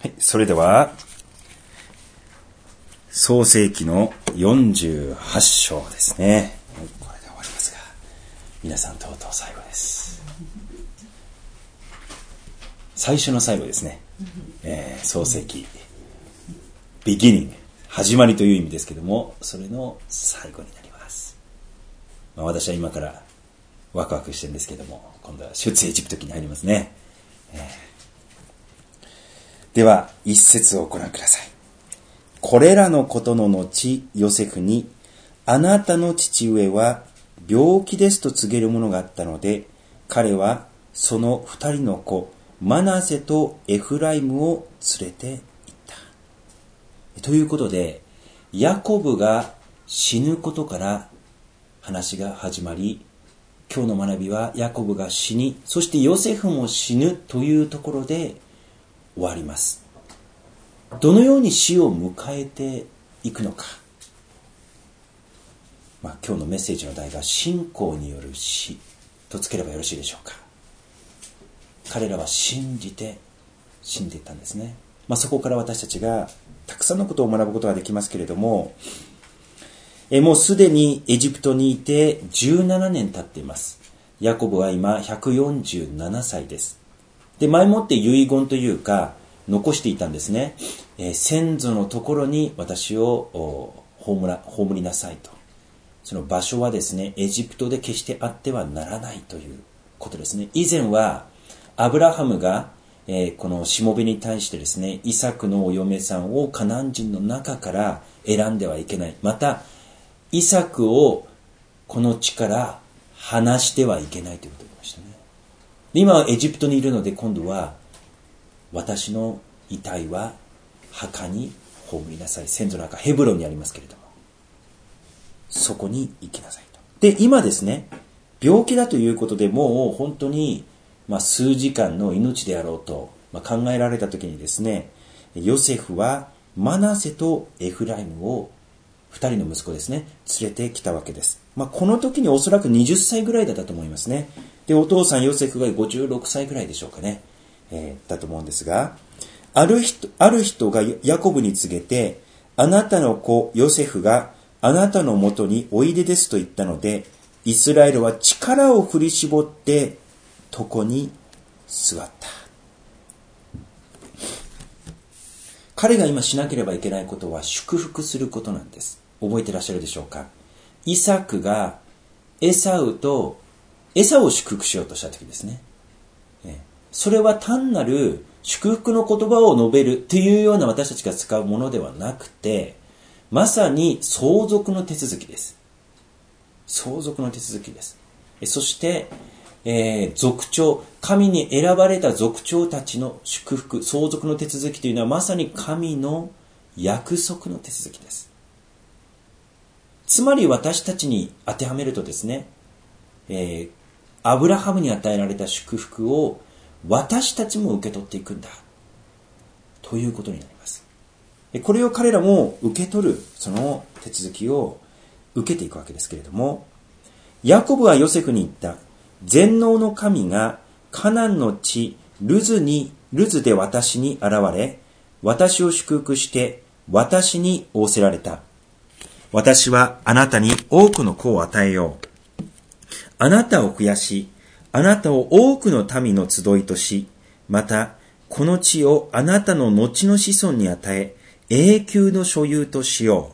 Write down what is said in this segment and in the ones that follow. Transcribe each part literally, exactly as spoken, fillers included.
それでは創世記のよんじゅうはち章ですね。これで終わりますが、皆さんとうとう最後です。最初の最後ですね、えー、創世記ビギニング、始まりという意味ですけども、それの最後になります。まあ、私は今からワクワクしてるんですけども、今度は出エジプト記に入りますね。えーでは一節をご覧ください。これらのことの後、ヨセフに、あなたの父上は病気ですと告げるものがあったので、彼はその二人の子、マナセとエフライムを連れて行った。ということで、ヤコブが死ぬことから話が始まり、今日の学びはヤコブが死に、そしてヨセフも死ぬというところで終わります。どのように死を迎えていくのか、まあ、今日のメッセージの題が信仰による死とつければよろしいでしょうか。彼らは信じて死んでいったんですね。まあ、そこから私たちがたくさんのことを学ぶことができますけれども、えもうすでにエジプトにいてじゅうななねん経っています。ヤコブは今ひゃくよんじゅうななさいです。で、前もって遺言というか残していたんですね。えー、先祖のところに私を葬ら、葬りなさいと。その場所はですね、エジプトで決してあってはならないということですね。以前はアブラハムが、えー、このしもべに対してですね、イサクのお嫁さんをカナン人の中から選んではいけない。また、イサクをこの地から離してはいけないということを言いましたね。今はエジプトにいるので、今度は私の遺体は墓に葬りなさい。先祖の墓、ヘブロンにありますけれども、そこに行きなさいと。で、今ですね、病気だということでもう本当に、まあ、数時間の命であろうと、まあ、考えられた時にですね、ヨセフはマナセとエフライムを二人の息子ですね、連れてきたわけです。まあ、この時におそらくはたちぐらいだったと思いますね。で、お父さんヨセフがごじゅうろくさいぐらいでしょうかね。えー、だと思うんですが、ある人、ある人がヤコブに告げて、あなたの子ヨセフがあなたのもとにおいでですと言ったので、イスラエルは力を振り絞って床に座った。彼が今しなければいけないことは祝福することなんです。覚えてらっしゃるでしょうか。イサクがエサウとエサを祝福しようとした時ですね。それは単なる祝福の言葉を述べるというような私たちが使うものではなくて、まさに相続の手続きです。相続の手続きです。そして、えー、族長、神に選ばれた族長たちの祝福、相続の手続きというのはまさに神の約束の手続きです。つまり私たちに当てはめるとですね、えー、アブラハムに与えられた祝福を私たちも受け取っていくんだということになります。これを彼らも受け取るその手続きを受けていくわけですけれども、ヤコブはヨセフに言った。全能の神がカナンの地ルズにルズで私に現れ、私を祝福して私に仰せられた。私はあなたに多くの子を与えよう。あなたを増やし、あなたを多くの民の集いとし、またこの地をあなたの後の子孫に与え、永久の所有としよ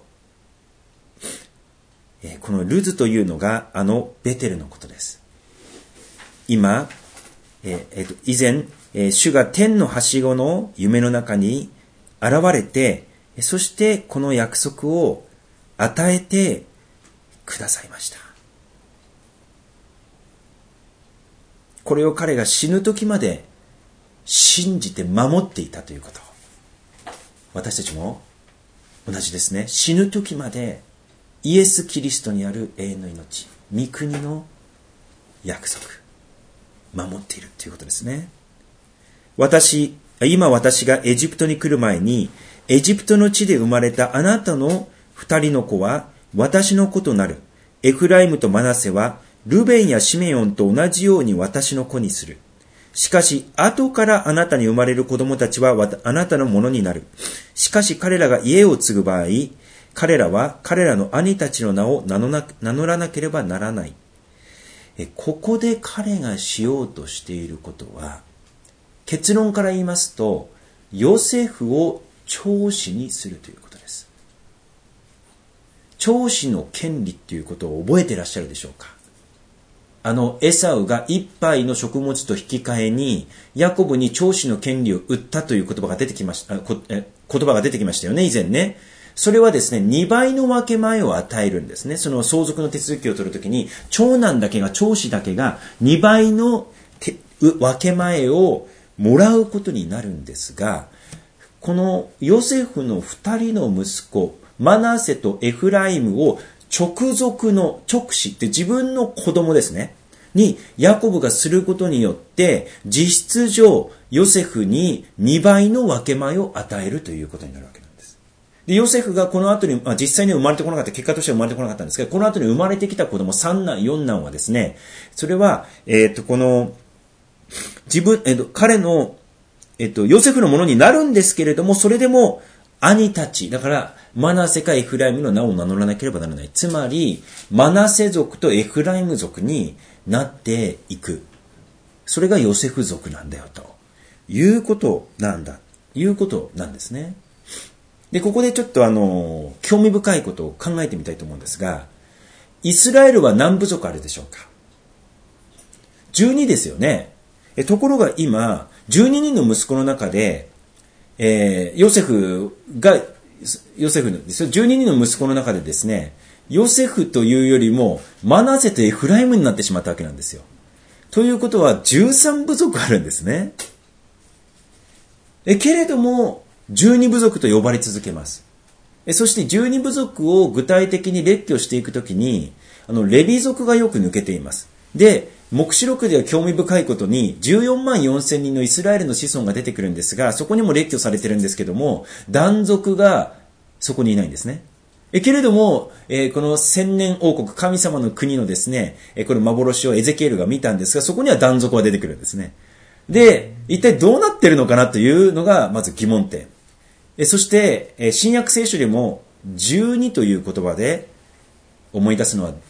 う。このルズというのがあのベテルのことです。今、えーえー、と以前、えー、主が天のはしごの夢の中に現れて、そしてこの約束を与えてくださいました。これを彼が死ぬ時まで信じて守っていたということ。私たちも同じですね。死ぬ時までイエス・キリストにある永遠の命、御国の約束、守っているということですね。私、今私がエジプトに来る前に、エジプトの地で生まれたあなたの二人の子は私の子となる。エフライムとマナセはルベンやシメオンと同じように私の子にする。 しかし、後からあなたに生まれる子供たちはあなたのものになる。しかし彼らが家を継ぐ場合、彼らは彼らの兄たちの名を名乗らなければならない。えここで彼がしようとしていることは、結論から言いますと、ヨセフを長子にするということです。長子の権利ということを覚えていらっしゃるでしょうか。あのエサウが一杯の食物と引き換えにヤコブに長子の権利を売ったという言葉が出てきました、言葉が出てきましたよね、以前ね。それはですね、にばいの分け前を与えるんですね。その相続の手続きを取るときに、長男だけが、長子だけがにばいの分け前をもらうことになるんですが、このヨセフの二人の息子、マナセとエフライムを直属の直子って自分の子供ですね。にヤコブがすることによって、実質上ヨセフににばいの分け前を与えるということになるわけなんです。で、ヨセフがこの後に、まあ、実際には生まれてこなかった、結果としては生まれてこなかったんですけど、この後に生まれてきた子供三男四男はですね、それは、えっと、この、自分、えっと、彼の、えっと、ヨセフのものになるんですけれども、それでも兄たち、だから、マナセかエフライムの名を名乗らなければならない。つまり、マナセ族とエフライム族になっていく。それがヨセフ族なんだよ、ということなんだ。いうことなんですね。で、ここでちょっとあの、興味深いことを考えてみたいと思うんですが、イスラエルは何部族あるでしょうか？じゅうにですよね。えところが今、じゅうににんの息子の中で、えー、ヨセフが、ヨセフのですよ、じゅうににんの息子の中でですね、ヨセフというよりもマナセとエフライムになってしまったわけなんですよ。ということはじゅうさん部族あるんですね。えけれどもじゅうに部族と呼ばれ続けます。えそしてじゅうに部族を具体的に列挙していくときに、あのレビ族がよく抜けています。で、黙示録では興味深いことにじゅうよんまんよんせんにんのイスラエルの子孫が出てくるんですが、そこにも列挙されてるんですけども、ダ族がそこにいないんですね。えけれども、えー、この千年王国、神様の国のですね、えー、この幻をエゼキエルが見たんですが、そこにはダ族は出てくるんですね。で、一体どうなってるのかなというのがまず疑問点。えそして、え新約聖書でもじゅうにという言葉で思い出すのは、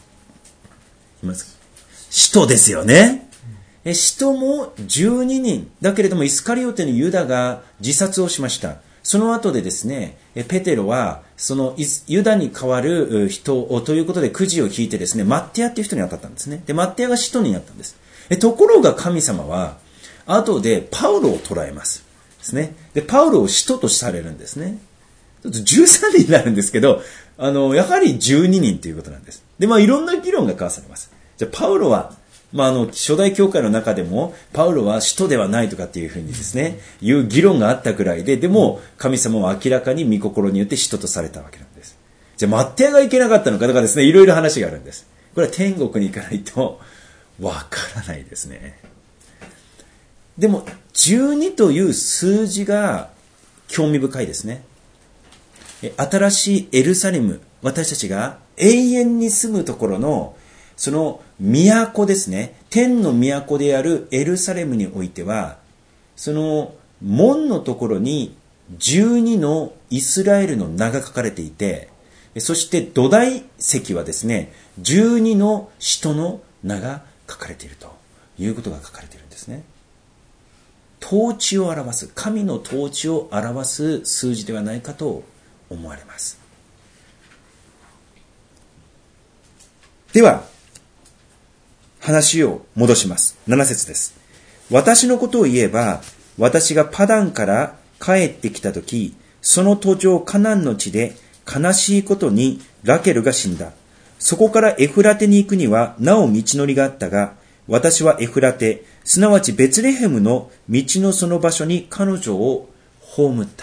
使徒ですよね。え使徒もじゅうににん。だけれどもイスカリオテのユダが自殺をしました。その後でですね、ペテロはそのユダに代わる人をということでくじを引いてですね、マッテアっていう人に当たったんですね。で、マッテアが使徒になったんです。えところが神様は後でパウロを捕らえます。ですね。で、パウロを使徒とされるんですね。じゅうさんにんになるんですけど、あの、やはりじゅうににんということなんです。で、まあいろんな議論が交わされます。じゃあパウロは、まああの、初代教会の中でも、パウロは使徒ではないとかっていうふうにですね、いう議論があったくらいで、でも神様は明らかに御心によって使徒とされたわけなんです。じゃあマッテアがいけなかったのかとかですね、いろいろ話があるんです。これは天国に行かないとわからないですね。でもじゅうにという数字が興味深いですね。新しいエルサレム、私たちが永遠に住むところのその都ですね、天の都であるエルサレムにおいては、その門のところにじゅうにのイスラエルの名が書かれていて、そして土台石はですね、じゅうにの使徒の名が書かれているということが書かれているんですね。統治を表す、神の統治を表す数字ではないかと思われます。では、話を戻します。なな節です。私のことを言えば、私がパダンから帰ってきたとき、その途上カナンの地で悲しいことにラケルが死んだ。そこからエフラテに行くにはなお道のりがあったが、私はエフラテ、すなわちベツレヘムの道のその場所に彼女を葬った。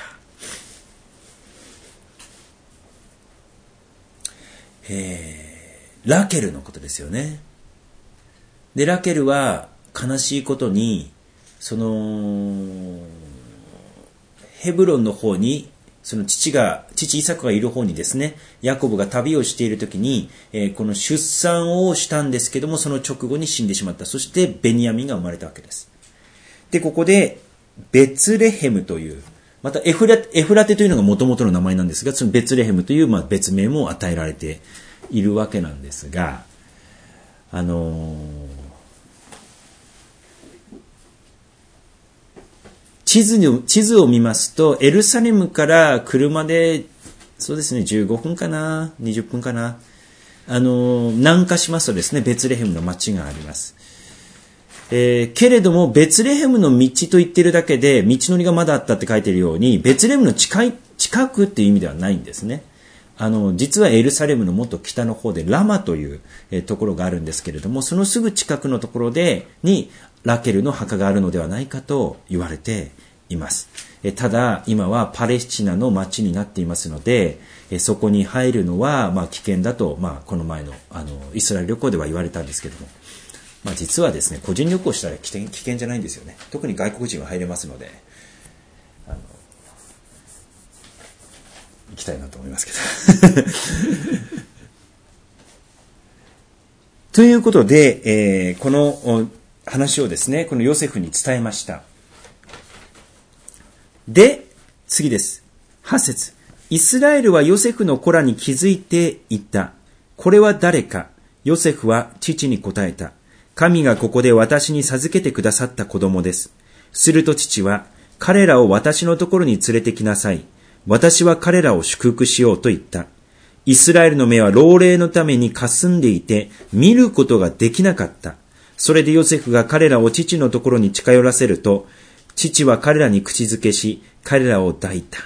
えー、ラケルのことですよね。で、ラケルは悲しいことに、その、ヘブロンの方に、その父が、父イサクがいる方にですね、ヤコブが旅をしているときに、えー、この出産をしたんですけども、その直後に死んでしまった。そしてベニヤミンが生まれたわけです。 で、ここで、ベツレヘムという、またエフラ、エフラテというのが元々の名前なんですが、そのベツレヘムという、まあ、別名も与えられているわけなんですが、あのー、地図に、地図を見ますと、エルサレムから車で、そうですね、じゅうごふんかな、にじゅっぷんかな、あのー、南下しますとですね、ベツレヘムの町があります。えー、けれども、ベツレヘムの道と言ってるだけで、道のりがまだあったって書いているように、ベツレヘムの近い、近くっていう意味ではないんですね。あの、実はエルサレムのもっと北の方でラマという、えー、ところがあるんですけれども、そのすぐ近くのところで、に、ラケルの墓があるのではないかと言われています。えー、ただ、今はパレスチナの町になっていますので、えー、そこに入るのは、まあ、危険だと、まあ、この前の、あの、イスラエル旅行では言われたんですけども、まあ、実はですね、個人旅行したら危険、危険じゃないんですよね。特に外国人は入れますので、あの行きたいなと思いますけど。ということで、えー、この話をですね、このヨセフに伝えました。で、次です。はち節。イスラエルはヨセフの子らに気づいていった。これは誰か。ヨセフは父に答えた。神がここで私に授けてくださった子供です。すると父は、彼らを私のところに連れてきなさい。私は彼らを祝福しようと言った。イスラエルの目は老齢のために霞んでいて、見ることができなかった。それでヨセフが彼らを父のところに近寄らせると、父は彼らに口づけし、彼らを抱いた。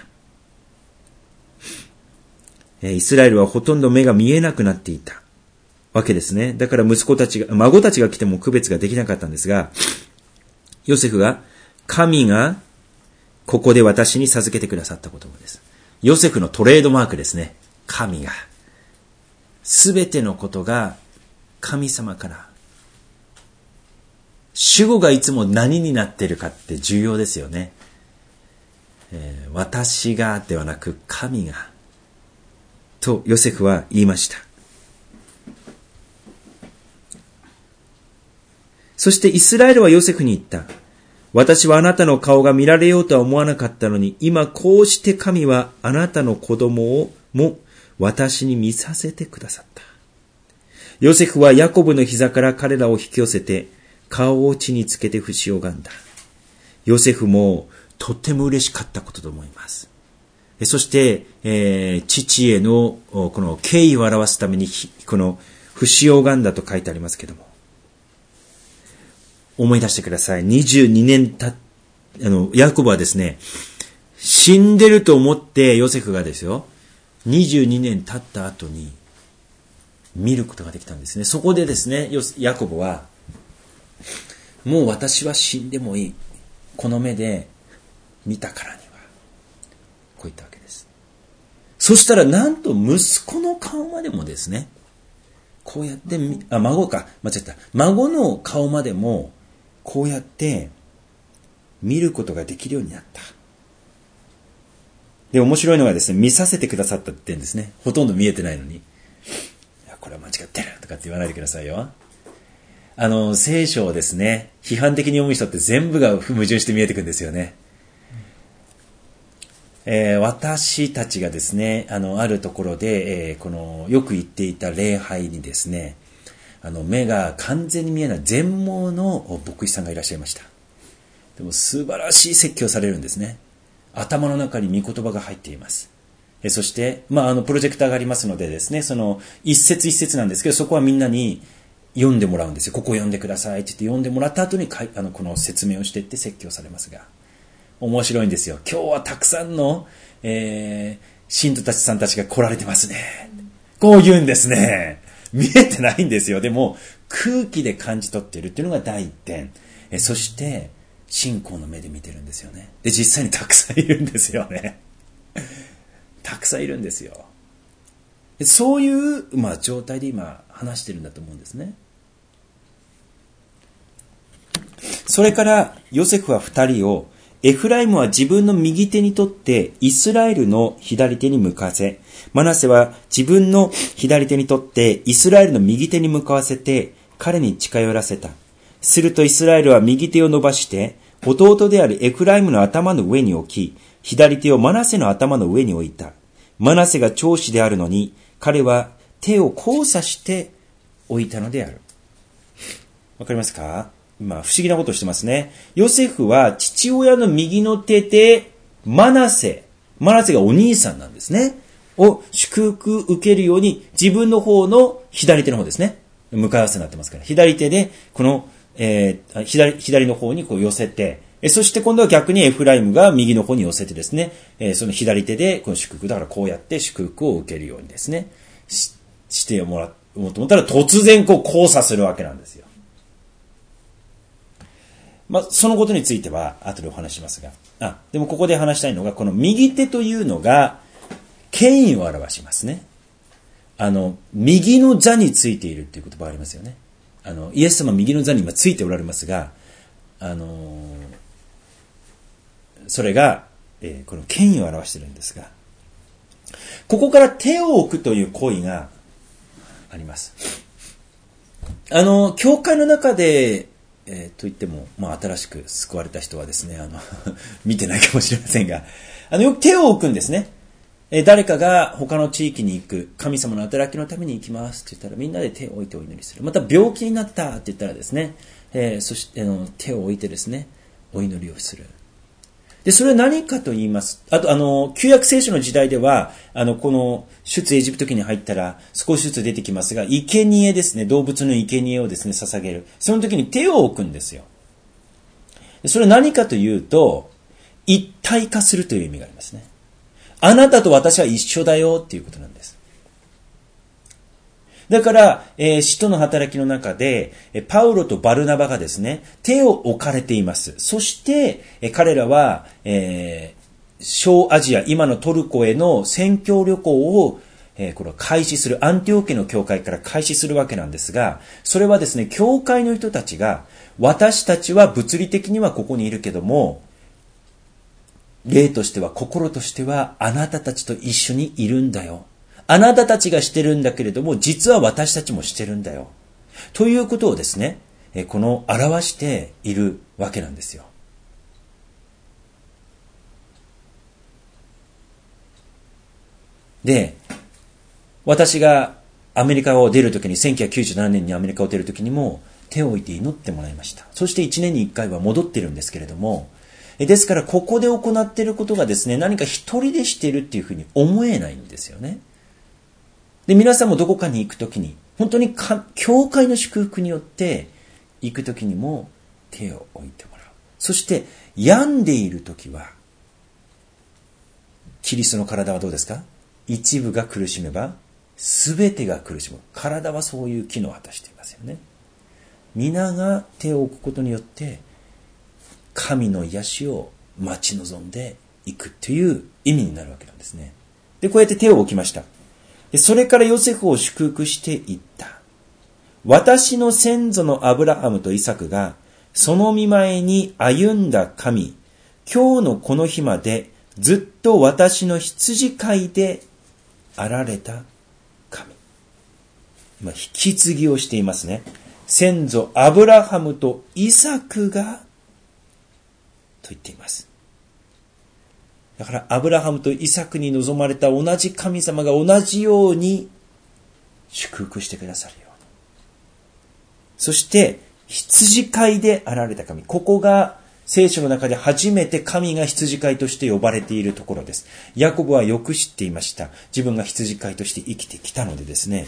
イスラエルはほとんど目が見えなくなっていたわけですね。だから息子たちが、孫たちが来ても区別ができなかったんですが、ヨセフが、神がここで私に授けてくださった言葉です。ヨセフのトレードマークですね。神が。すべてのことが神様から。主語がいつも何になっているかって重要ですよね。えー、私がではなく神が。とヨセフは言いました。そしてイスラエルはヨセフに言った。私はあなたの顔が見られようとは思わなかったのに、今こうして神はあなたの子供をも私に見させてくださった。ヨセフはヤコブの膝から彼らを引き寄せて、顔を地につけて節を拝んだ。ヨセフもとっても嬉しかったことと思います。そして、えー、父へのこの敬意を表すためにこの節を拝んだと書いてありますけども、思い出してください。にじゅうにねんた、あの、ヤコブはですね、死んでると思ってヨセフがですよ、にじゅうにねん経った後に見ることができたんですね。そこでですね、ヤコブは、もう私は死んでもいい。この目で見たからには。こう言ったわけです。そしたらなんと息子の顔までもですね、こうやって、あ、孫か、間違った。孫の顔までも、こうやって見ることができるようになった。で、面白いのがですね、見させてくださったって言うんですね。ほとんど見えてないのに。いや、これは間違ってるとかって言わないでくださいよ。あの、聖書をですね、批判的に読む人って全部が矛盾して見えてくるんですよね。えー、私たちがですね、あの、あるところで、えー、この、よく言っていた礼拝にですね、あの、目が完全に見えない全盲の牧師さんがいらっしゃいました。でも素晴らしい説教されるんですね。頭の中に御言葉が入っています。えー、そして、まあ、あの、プロジェクターがありますのでですね、その、一節一節なんですけど、そこはみんなに読んでもらうんですよ。ここ読んでくださいって言って読んでもらった後にかい、あの、この説明をしていって説教されますが、面白いんですよ。今日はたくさんの、えー、信徒たちさんたちが来られてますね。こう言うんですね。見えてないんですよ。でも空気で感じ取っているっていうのが第一点。えそして信仰の目で見てるんですよね。で、実際にたくさんいるんですよね。たくさんいるんですよ。でそういう、まあ、状態で今話してるんだと思うんですね。それからヨセフは二人を、エフライムは自分の右手にとってイスラエルの左手に向かわせ、マナセは自分の左手にとってイスラエルの右手に向かわせて彼に近寄らせた。するとイスラエルは右手を伸ばして弟であるエフライムの頭の上に置き、左手をマナセの頭の上に置いた。マナセが長子であるのに、彼は手を交差して置いたのである。わかりますか？今、不思議なことをしてますね。ヨセフは父親の右の手で、マナセ、マナセがお兄さんなんですね。を祝福受けるように、自分の方の左手の方ですね。向かい合わせになってますから。左手で、この、えー、左、左の方にこう寄せて、そして今度は逆にエフライムが右の方に寄せてですね、えー、その左手でこの祝福、だからこうやって祝福を受けるようにですね、し、してもらおうと思ったら突然こう交差するわけなんですよ。まあ、そのことについては後でお話しますが、あ、でもここで話したいのが、この右手というのが権威を表しますね。あの、右の座についているっていう言葉がありますよね。あの、イエス様右の座に今ついておられますが、あのー、それが、えー、この権威を表しているんですが、ここから手を置くという行為があります。あの、教会の中で、えー、と言っても、まあ、新しく救われた人はですね、あの、見てないかもしれませんが、あの、よく手を置くんですね。えー、誰かが他の地域に行く、神様の働きのために行きますって言ったら、みんなで手を置いてお祈りする。また病気になったって言ったらですね、えー、そして、あの、手を置いてですね、お祈りをする。で、それは何かと言います。あと、あの、旧約聖書の時代では、あの、この、出エジプト記に入ったら、少しずつ出てきますが、生贄ですね、動物の生贄をですね、捧げる。その時に手を置くんですよ。それは何かというと、一体化するという意味がありますね。あなたと私は一緒だよっていうことなんです。だから、えー、使徒の働きの中で、パウロとバルナバがですね、手を置かれています。そして、えー、彼らは、えー、小アジア、今のトルコへの宣教旅行を、えー、これを開始する、アンティオケの教会から開始するわけなんですが、それはですね、教会の人たちが、私たちは物理的にはここにいるけども、霊としては、心としては、あなたたちと一緒にいるんだよ。あなたたちがしてるんだけれども、実は私たちもしてるんだよ。ということをですね、この表しているわけなんですよ。で、私がアメリカを出るときに、せんきゅうひゃくきゅうじゅうななねんにアメリカを出るときにも、手を置いて祈ってもらいました。そしていちねんにいっかいは戻ってるんですけれども、ですからここで行っていることがですね、何か一人でしているっていうふうに思えないんですよね。で、皆さんもどこかに行くときに、本当にか教会の祝福によって行くときにも手を置いてもらう。そして病んでいるときは、キリストの体はどうですか？一部が苦しめば全てが苦しむ。体はそういう機能を果たしていますよね。皆が手を置くことによって神の癒しを待ち望んでいくという意味になるわけなんですね。で、こうやって手を置きました。それからヨセフを祝福していった。私の先祖のアブラハムとイサクがその御前に歩んだ神、今日のこの日までずっと私の羊飼いであられた神。今引き継ぎをしていますね。先祖アブラハムとイサクがと言っています。だからアブラハムとイサクに望まれた同じ神様が同じように祝福してくださるように。そして羊飼いであられた神。ここが聖書の中で初めて神が羊飼いとして呼ばれているところです。ヤコブはよく知っていました。自分が羊飼いとして生きてきたのでですね。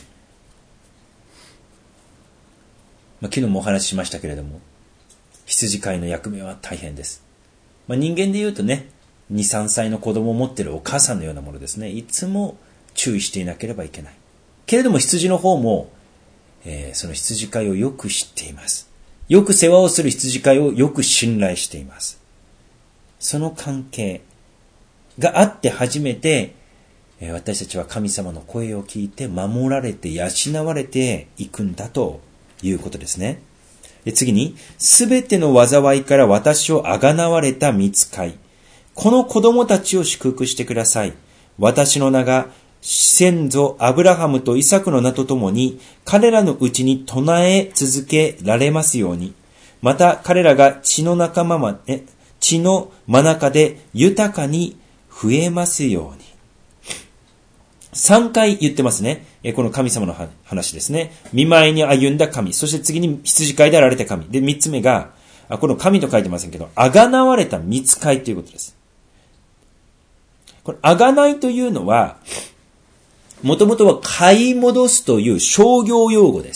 まあ、昨日もお話ししましたけれども、羊飼いの役目は大変です。まあ、人間で言うとね、に、さんさいの子供を持っているお母さんのようなものですね。いつも注意していなければいけない。けれども羊の方も、えー、その羊飼いをよく知っています。よく世話をする羊飼いをよく信頼しています。その関係があって初めて、えー、私たちは神様の声を聞いて守られて養われていくんだということですね。で、次に、すべての災いから私をあがなわれた御使い。この子供たちを祝福してください。私の名が先祖アブラハムとイサクの名とともに彼らのうちに唱え続けられますように。 また彼らが血の仲間ま、え、血の真中で豊かに増えますように。三回言ってますね。この神様の話ですね。見舞いに歩んだ神。そして次に羊飼いであられた神。で、三つ目が、この神と書いてませんけど、あがなわれた御使いということです。これ、あがないというのは、もともとは買い戻すという商業用語です。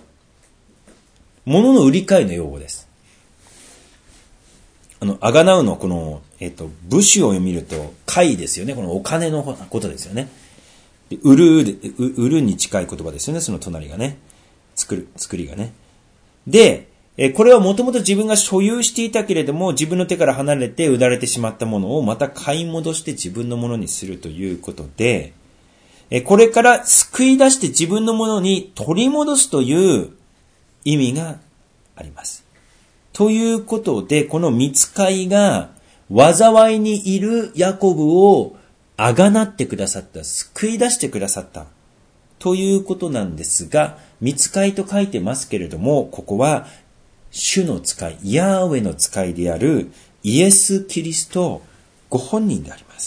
物の売り買いの用語です。あの、あがなうのこの、えっと、武士を見ると、買いですよね。このお金のことですよね。で売るで、売るに近い言葉ですよね。その隣がね。作る、作りがね。で、これはもともと自分が所有していたけれども、自分の手から離れて売られてしまったものをまた買い戻して自分のものにするということで、これから救い出して自分のものに取り戻すという意味があります。ということで、この御使いが災いにいるヤコブをあがなってくださった、救い出してくださったということなんですが、御使いと書いてますけれども、ここは主の使い、ヤーウェの使いであるイエス・キリストご本人であります。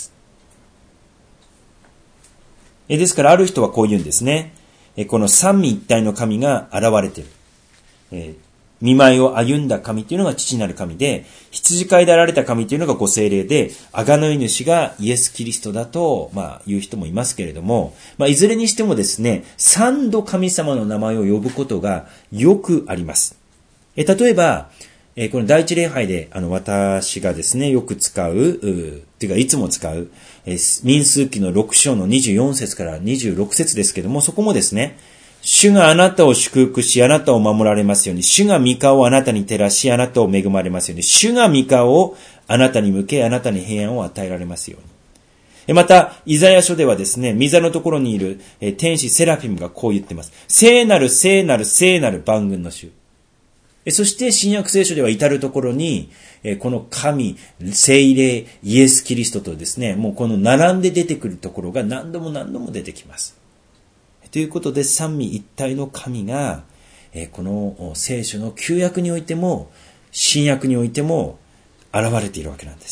ですからある人はこう言うんですね。この三位一体の神が現れている。えー見舞いを歩んだ神というのが父なる神で、羊飼いであられた神というのがご聖霊で、贖い主がイエス・キリストだと、まあ、言う人もいますけれども、まあ、いずれにしてもですね、三度神様の名前を呼ぶことがよくあります。え例えば、えこの第一礼拝で、あの、私がですね、よく使う、うっていうか、いつも使う、え民数記のろく章のにじゅうよん節からにじゅうろく節ですけども、そこもですね、主があなたを祝福し、あなたを守られますように。主が御顔をあなたに照らし、あなたを恵まれますように。主が御顔をあなたに向け、あなたに平安を与えられますように。また、イザヤ書ではですね、御座のところにいる天使セラフィムがこう言ってます。聖なる聖なる聖なる万軍の主。そして、新約聖書では至るところに、この神、聖霊、イエス・キリストとですね、もうこの並んで出てくるところが何度も何度も出てきます。ということで、三位一体の神が、この聖書の旧約においても、新約においても、現れているわけなんです。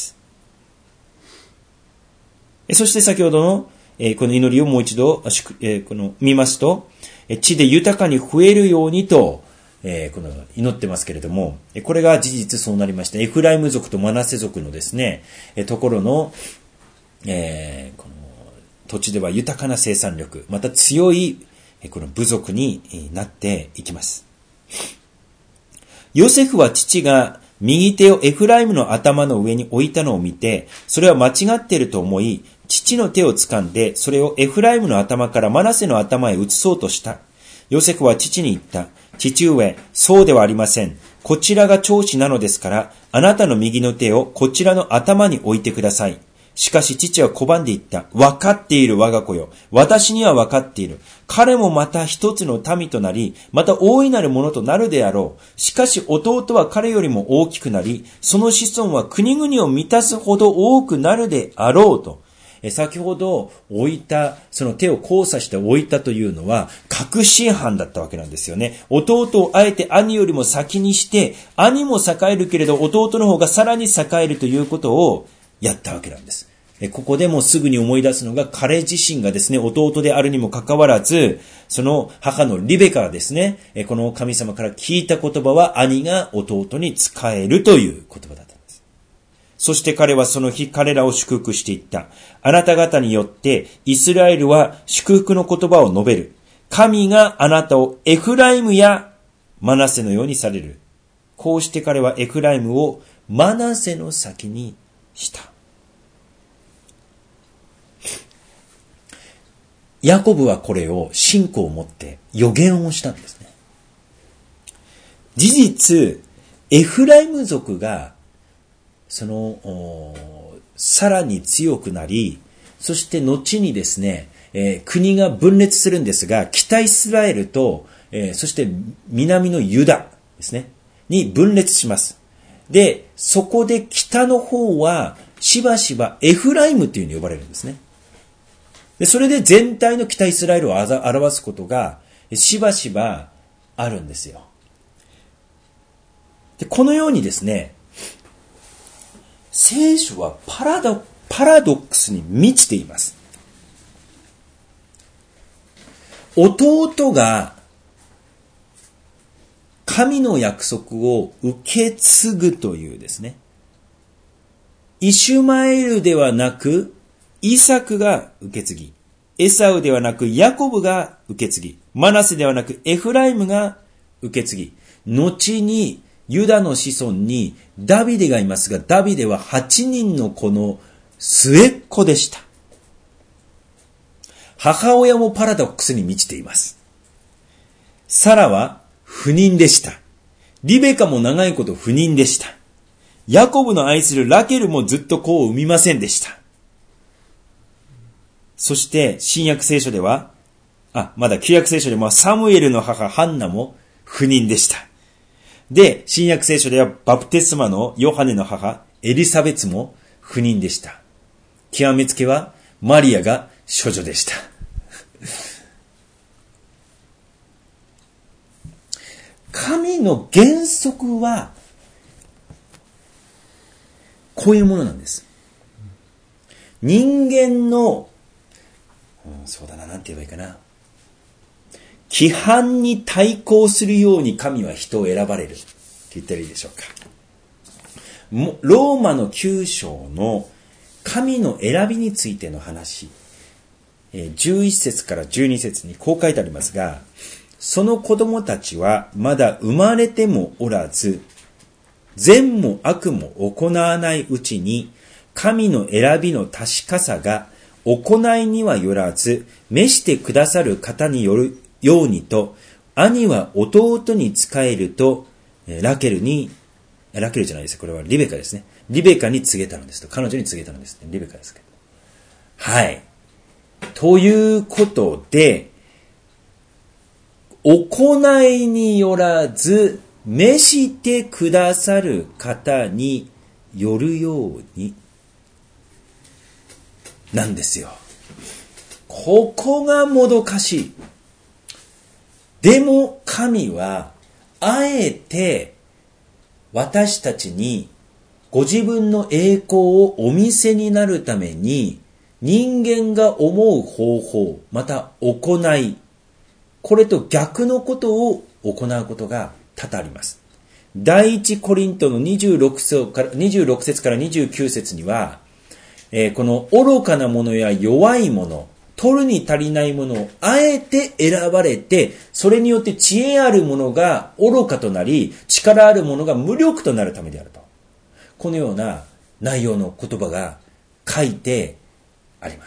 そして先ほどの、この祈りをもう一度、この見ますと、地で豊かに増えるようにと、この祈ってますけれども、これが事実そうなりました。エフライム族とマナセ族のですね、ところの、えー、この土地では豊かな生産力、また強いこの部族になっていきます。ヨセフは父が右手をエフライムの頭の上に置いたのを見て、それは間違っていると思い、父の手を掴んで、それをエフライムの頭からマナセの頭へ移そうとした。ヨセフは父に言った。父上、そうではありません。こちらが長子なのですから、あなたの右の手をこちらの頭に置いてください。しかし父は拒んで言った。わかっている我が子よ。私にはわかっている。彼もまた一つの民となり、また大いなるものとなるであろう。しかし弟は彼よりも大きくなり、その子孫は国々を満たすほど多くなるであろうと。先ほど置いた、その手を交差して置いたというのは、確信犯だったわけなんですよね。弟をあえて兄よりも先にして、兄も栄えるけれど弟の方がさらに栄えるということをやったわけなんです。ここでもすぐに思い出すのが、彼自身がですね、弟であるにもかかわらず、その母のリベカがですね、この神様から聞いた言葉は、兄が弟に仕えるという言葉だった。そして彼はその日彼らを祝福していった。あなた方によってイスラエルは祝福の言葉を述べる。神があなたをエフライムやマナセのようにされる。こうして彼はエフライムをマナセの先にした。ヤコブはこれを信仰を持って予言をしたんですね。事実、エフライム族がその、さらに強くなり、そして後にですね、えー、国が分裂するんですが、北イスラエルと、えー、そして南のユダですね、に分裂します。で、そこで北の方は、しばしばエフライムというふうに呼ばれるんですね。で、それで全体の北イスラエルを表すことが、しばしばあるんですよ。 で、このようにですね、聖書はパラド、パラドックスに満ちています。弟が神の約束を受け継ぐというですね、イシュマエルではなくイサクが受け継ぎ、エサウではなくヤコブが受け継ぎ、マナセではなくエフライムが受け継ぎ、後にユダの子孫にダビデがいますが、ダビデははちにんの子の末っ子でした。母親もパラドックスに満ちています。サラは不妊でした。リベカも長いこと不妊でした。ヤコブの愛するラケルもずっと子を産みませんでした。そして新約聖書では、あ、まだ旧約聖書でもサムエルの母ハンナも不妊でした。で、新約聖書ではバプテスマのヨハネの母エリサベツも不妊でした。極めつけはマリアが処女でした。神の原則はこういうものなんです。人間の、うん、そうだな、なんて言えばいいかな。規範に対抗するように神は人を選ばれるって言ったらいいでしょうか。ローマのきゅう章の神の選びについての話、じゅういち節からじゅうに節にこう書いてありますが、その子供たちはまだ生まれてもおらず、善も悪も行わないうちに、神の選びの確かさが行いにはよらず、召してくださる方によるようにと、兄は弟に仕えると、ラケルに、ラケルじゃないです。これはリベカですね。リベカに告げたのですと。彼女に告げたのですね。リベカですけど。はい。ということで、行いによらず、召してくださる方によるように、なんですよ。ここがもどかしい。でも神は、あえて私たちにご自分の栄光をお見せになるために、人間が思う方法、また行い、これと逆のことを行うことが多々あります。第一コリントのにじゅうろく節からにじゅうろく節からにじゅうきゅう節には、えー、この愚かなものや弱いもの、取るに足りないものをあえて選ばれて、それによって知恵あるものが愚かとなり、力あるものが無力となるためであると。このような内容の言葉が書いてあります。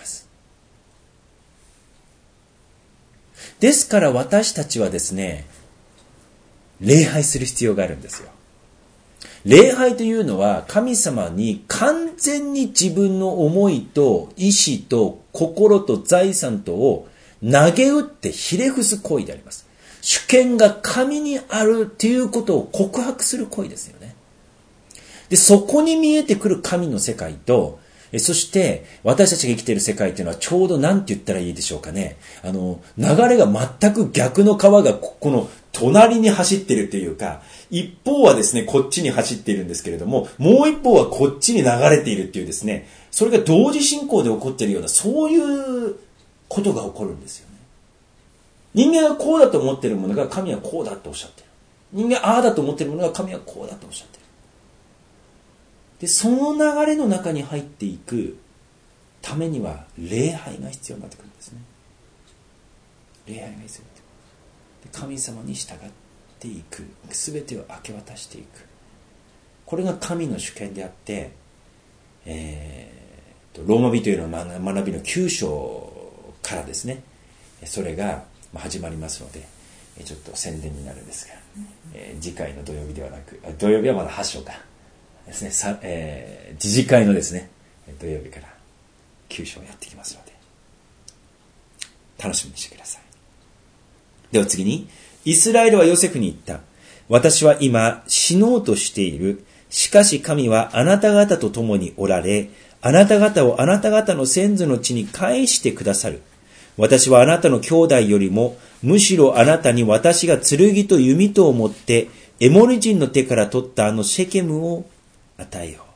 ですから私たちはですね、礼拝する必要があるんですよ。礼拝というのは神様に完全に自分の思いと意志と心と財産とを投げ打ってひれ伏す行為であります。主権が神にあるということを告白する行為ですよね。で、そこに見えてくる神の世界と、そして私たちが生きている世界というのはちょうど何て言ったらいいでしょうかね。あの、流れが全く逆の川がここの隣に走っているというか、一方はですね、こっちに走っているんですけれども、もう一方はこっちに流れているっていうですね、それが同時進行で起こっているような、そういうことが起こるんですよね。人間がこうだと思っているものが神はこうだとおっしゃっている。人間ああだと思っているものが神はこうだとおっしゃっている。で、その流れの中に入っていくためには礼拝が必要になってくるんですね。礼拝が必要になってくる。で、神様に従っていく。すべてを明け渡していく。これが神の主権であって、えー、とローマ人への学びのきゅう章からですね、それが始まりますので、ちょっと宣伝になるんですが、えー、次回の土曜日ではなく、土曜日はまだはち章か。ですね、さえー、自治会のですね、土曜日からきゅう章をやっていきますので、楽しみにしてください。では次に、イスラエルはヨセフに言った。私は今死のうとしている。しかし神はあなた方と共におられ、あなた方をあなた方の先祖の地に返してくださる。私はあなたの兄弟よりも、むしろあなたに私が剣と弓とを持って、 エモリ人の手から取ったあのシェケムを与えよう。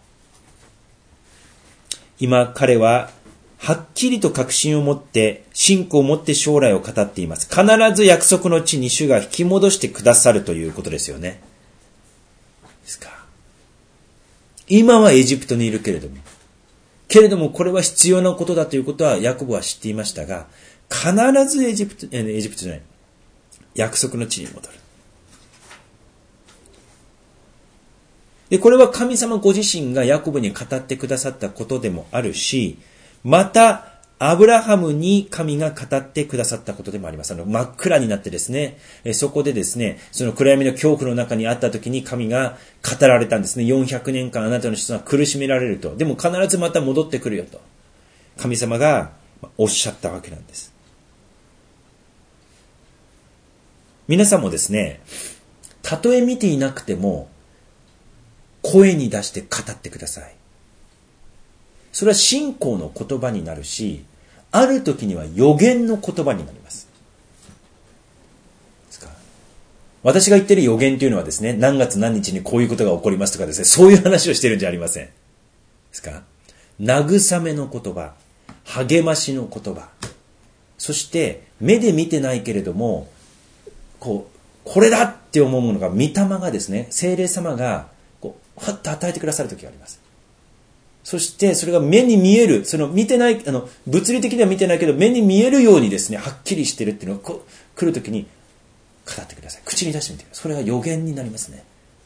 今彼ははっきりと確信を持って、信仰を持って将来を語っています。必ず約束の地に主が引き戻してくださるということですよね。ですか。今はエジプトにいるけれども、けれどもこれは必要なことだということはヤコブは知っていましたが、必ずエジプト、エジプトじゃない、約束の地に戻る。で、これは神様ご自身がヤコブに語ってくださったことでもあるし、また、アブラハムに神が語ってくださったことでもあります。あの、真っ暗になってですね、えそこでですね、その暗闇の恐怖の中にあった時に神が語られたんですね。よんひゃくねんかんあなたの子孫は苦しめられると。でも必ずまた戻ってくるよと。神様がおっしゃったわけなんです。皆さんもですね、たとえ見ていなくても、声に出して語ってください。それは信仰の言葉になるし、ある時には予言の言葉になります。ですか。私が言っている予言というのはですね、何月何日にこういうことが起こりますとかですね、そういう話をしてるんじゃありません。ですか。慰めの言葉、励ましの言葉、そして目で見てないけれども、こう、これだって思うものが、御霊がですね、聖霊様がこうはっと与えてくださる時があります。そしてそれが目に見える、その見てない、あの物理的には見てないけど目に見えるようにですね、はっきりしてるっていうのがこう来るときに語ってください。口に出してみてください。それが予言になりますね。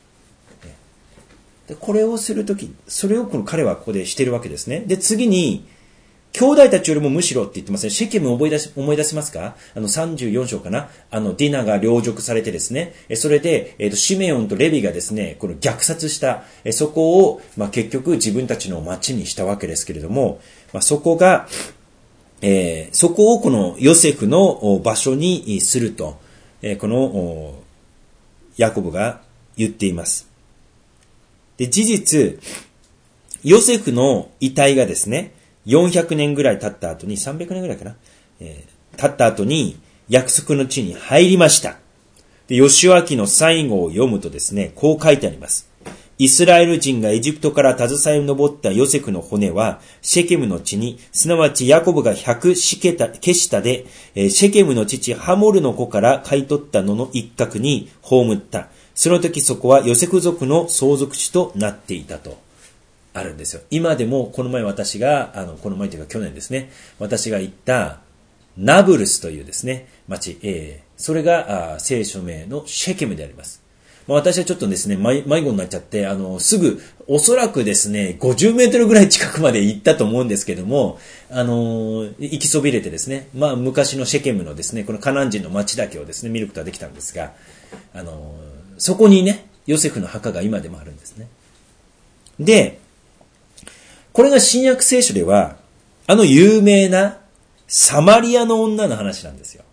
でこれをするとき、それをこの彼はここでしているわけですね。で次に兄弟たちよりもむしろって言ってますね。シェケムを思い出し、思い出しますか？あのさんじゅうよん章かな。あのディナが陵辱されてですね。それで、えっと、シメオンとレビがですね、この虐殺した、えそこを、まあ、結局自分たちの町にしたわけですけれども、まあ、そこが、えー、そこをこのヨセフの場所にすると、えー、このヤコブが言っています。で、事実、ヨセフの遺体がですね、よんひゃくねんぐらい経った後に、さんびゃくねんぐらいかな、えー、経った後に約束の地に入りました。で、ヨシュア記の最後を読むとですね、こう書いてあります。イスラエル人がエジプトから携え上ったヨセフの骨は、シェケムの地に、すなわちヤコブが百シケタ、ケシタで、えー、シェケムの父ハモルの子から買い取ったのの一角に葬った。その時そこはヨセフ族の相続地となっていたと。あるんですよ。今でもこの前私が、あの、この前というか去年ですね、私が行ったナブルスというですね、町、えー、それが聖書名のシェケムであります。まあ、私はちょっとですね、迷子になっちゃって、あの、すぐ、おそらくですね、ごじゅうメートルぐらい近くまで行ったと思うんですけども、あの、行きそびれてですね、まあ昔のシェケムのですね、このカナン人の町だけをですね、見ることができたんですが、あの、そこにね、ヨセフの墓が今でもあるんですね。で、これが新約聖書では、あの有名なサマリアの女の話なんですよ。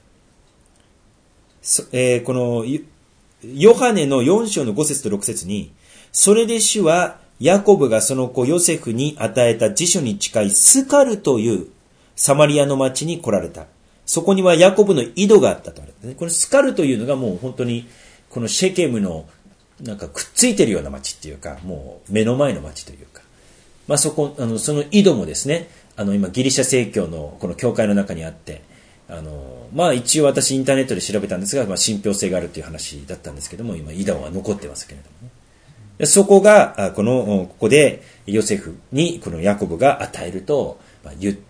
えー、このヨハネのよん章のご節とろく節に、それで主はヤコブがその子ヨセフに与えた辞書に近いスカルというサマリアの町に来られた。そこにはヤコブの井戸があったとあるんですね。このスカルというのがもう本当にこのシェケムのなんかくっついてるような町っていうか、もう目の前の町というか。まあそこ、あの、その井戸もですね、あの、今、ギリシャ正教のこの教会の中にあって、あの、まあ一応私インターネットで調べたんですが、まあ信憑性があるという話だったんですけども、今、井戸は残ってますけれどもね。でそこが、この、ここで、ヨセフに、このヤコブが与えると、まあ、言った、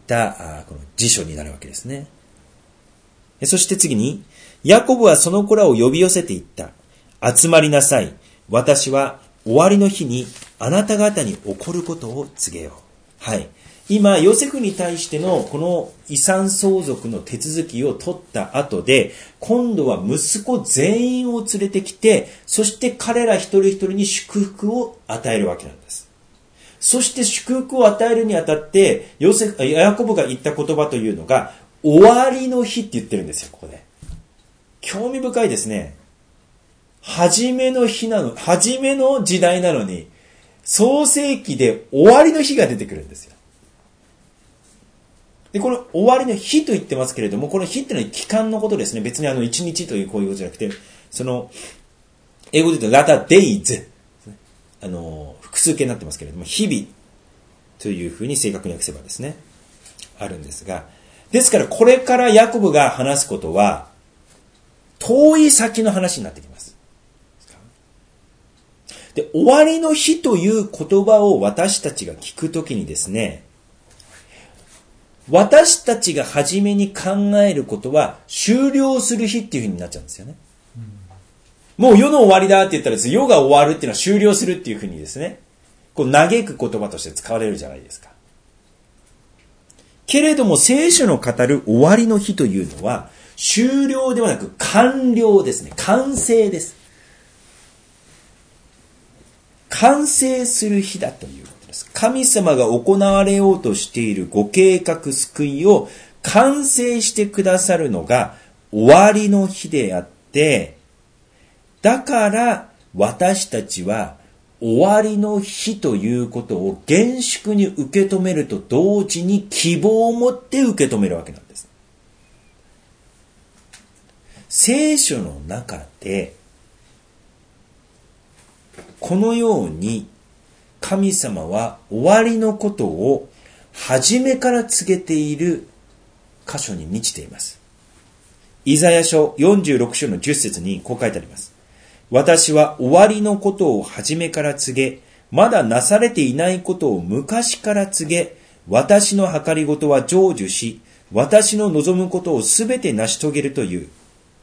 この辞書になるわけですね。そして次に、ヤコブはその子らを呼び寄せていった。集まりなさい。私は終わりの日にあなた方に起こることを告げよう。はい。今、ヨセフに対してのこの遺産相続の手続きを取った後で、今度は息子全員を連れてきて、そして彼ら一人一人に祝福を与えるわけなんです。そして祝福を与えるにあたって、ヨセフ、ヤコブが言った言葉というのが、終わりの日って言ってるんですよ、ここで。興味深いですね。初めの日なの、初めの時代なのに、創世記で終わりの日が出てくるんですよ。で、この終わりの日と言ってますけれども、この日ってのは期間のことですね。別にあの一日というこういうことじゃなくて、その英語で言うとラタデイズ。あの、複数形になってますけれども、日々というふうに正確に訳せばですね、あるんですが、ですからこれからヤコブが話すことは、遠い先の話になってきます。で、終わりの日という言葉を私たちが聞くときにですね、私たちが初めに考えることは終了する日っていう風になっちゃうんですよね。うん、もう世の終わりだって言ったらですね、世が終わるっていうのは終了するっていう風にですね、こう嘆く言葉として使われるじゃないですか。けれども聖書の語る終わりの日というのは終了ではなく完了ですね。完成です。完成する日だということです。神様が行われようとしているご計画救いを完成してくださるのが終わりの日であって、だから私たちは終わりの日ということを厳粛に受け止めると同時に希望を持って受け止めるわけなんです。聖書の中でこのように神様は終わりのことを初めから告げている箇所に満ちています。イザヤ書よんじゅうろく章のじゅっ節にこう書いてあります。私は終わりのことを初めから告げ、まだなされていないことを昔から告げ、私の計りごとは成就し、私の望むことをすべて成し遂げるという。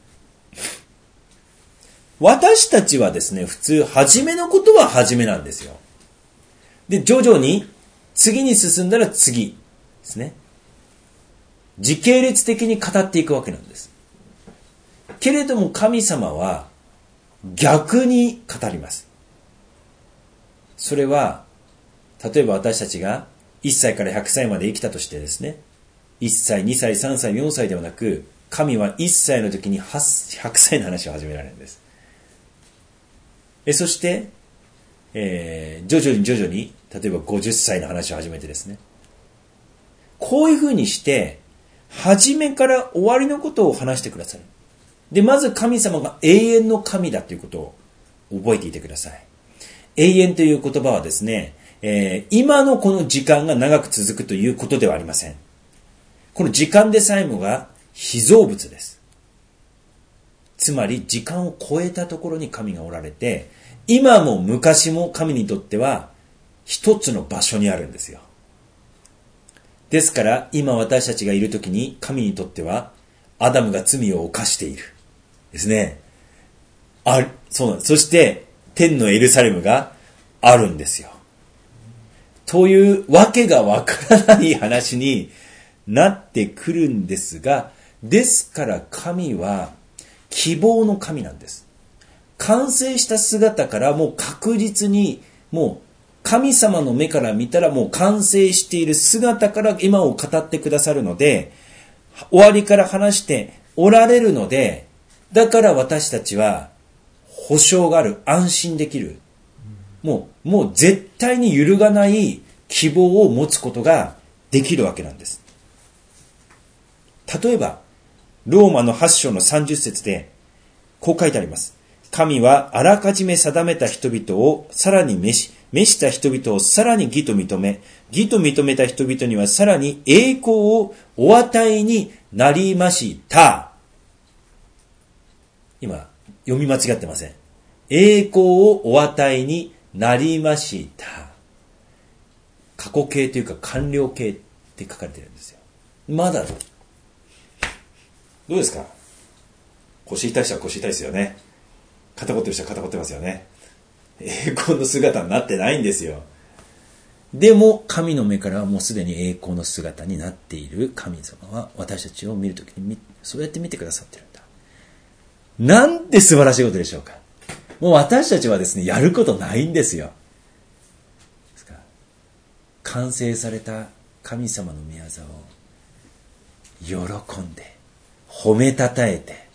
私たちはですね、普通、初めのことは初めなんですよ。で、徐々に、次に進んだら次ですね。時系列的に語っていくわけなんです。けれども神様は逆に語ります。それは、例えば私たちがいっさいからひゃくさいまで生きたとしてですね、いっさい、にさい、さんさい、よんさいではなく、神はいっさいの時にひゃくさいの話を始められるんです。えそして、えー、徐々に徐々に、例えばごじゅっさいの話を始めてですね。こういうふうにして、初めから終わりのことを話してください。で、まず神様が永遠の神だということを覚えていてください。永遠という言葉はですね、えー、今のこの時間が長く続くということではありません。この時間でさえもが被造物です。つまり時間を超えたところに神がおられて、今も昔も神にとっては一つの場所にあるんですよ。ですから今私たちがいるときに神にとってはアダムが罪を犯しているですね。あ、そうなんです。そして天のエルサレムがあるんですよ。というわけがわからない話になってくるんですが、ですから神は希望の神なんです。完成した姿からもう確実に、もう神様の目から見たらもう完成している姿から今を語ってくださるので、終わりから話しておられるので、だから私たちは保証がある、安心できる。もう、もう絶対に揺るがない希望を持つことができるわけなんです。例えば、ローマのはち章のさんじゅっ節で、こう書いてあります。神はあらかじめ定めた人々をさらに召し、召した人々をさらに義と認め、義と認めた人々にはさらに栄光をお与えになりました。今、読み間違ってません。栄光をお与えになりました。過去形というか完了形って書かれてるんですよ。まだ、どうですか？腰痛い人は腰痛いですよね。肩凝ってる人は肩凝ってますよね。栄光の姿になってないんですよ。でも神の目からはもうすでに栄光の姿になっている神様は私たちを見るときにそうやって見てくださってるんだ。なんて素晴らしいことでしょうか。もう私たちはですね、やることないんですよ。ですから完成された神様の御業を喜んで褒めたたえて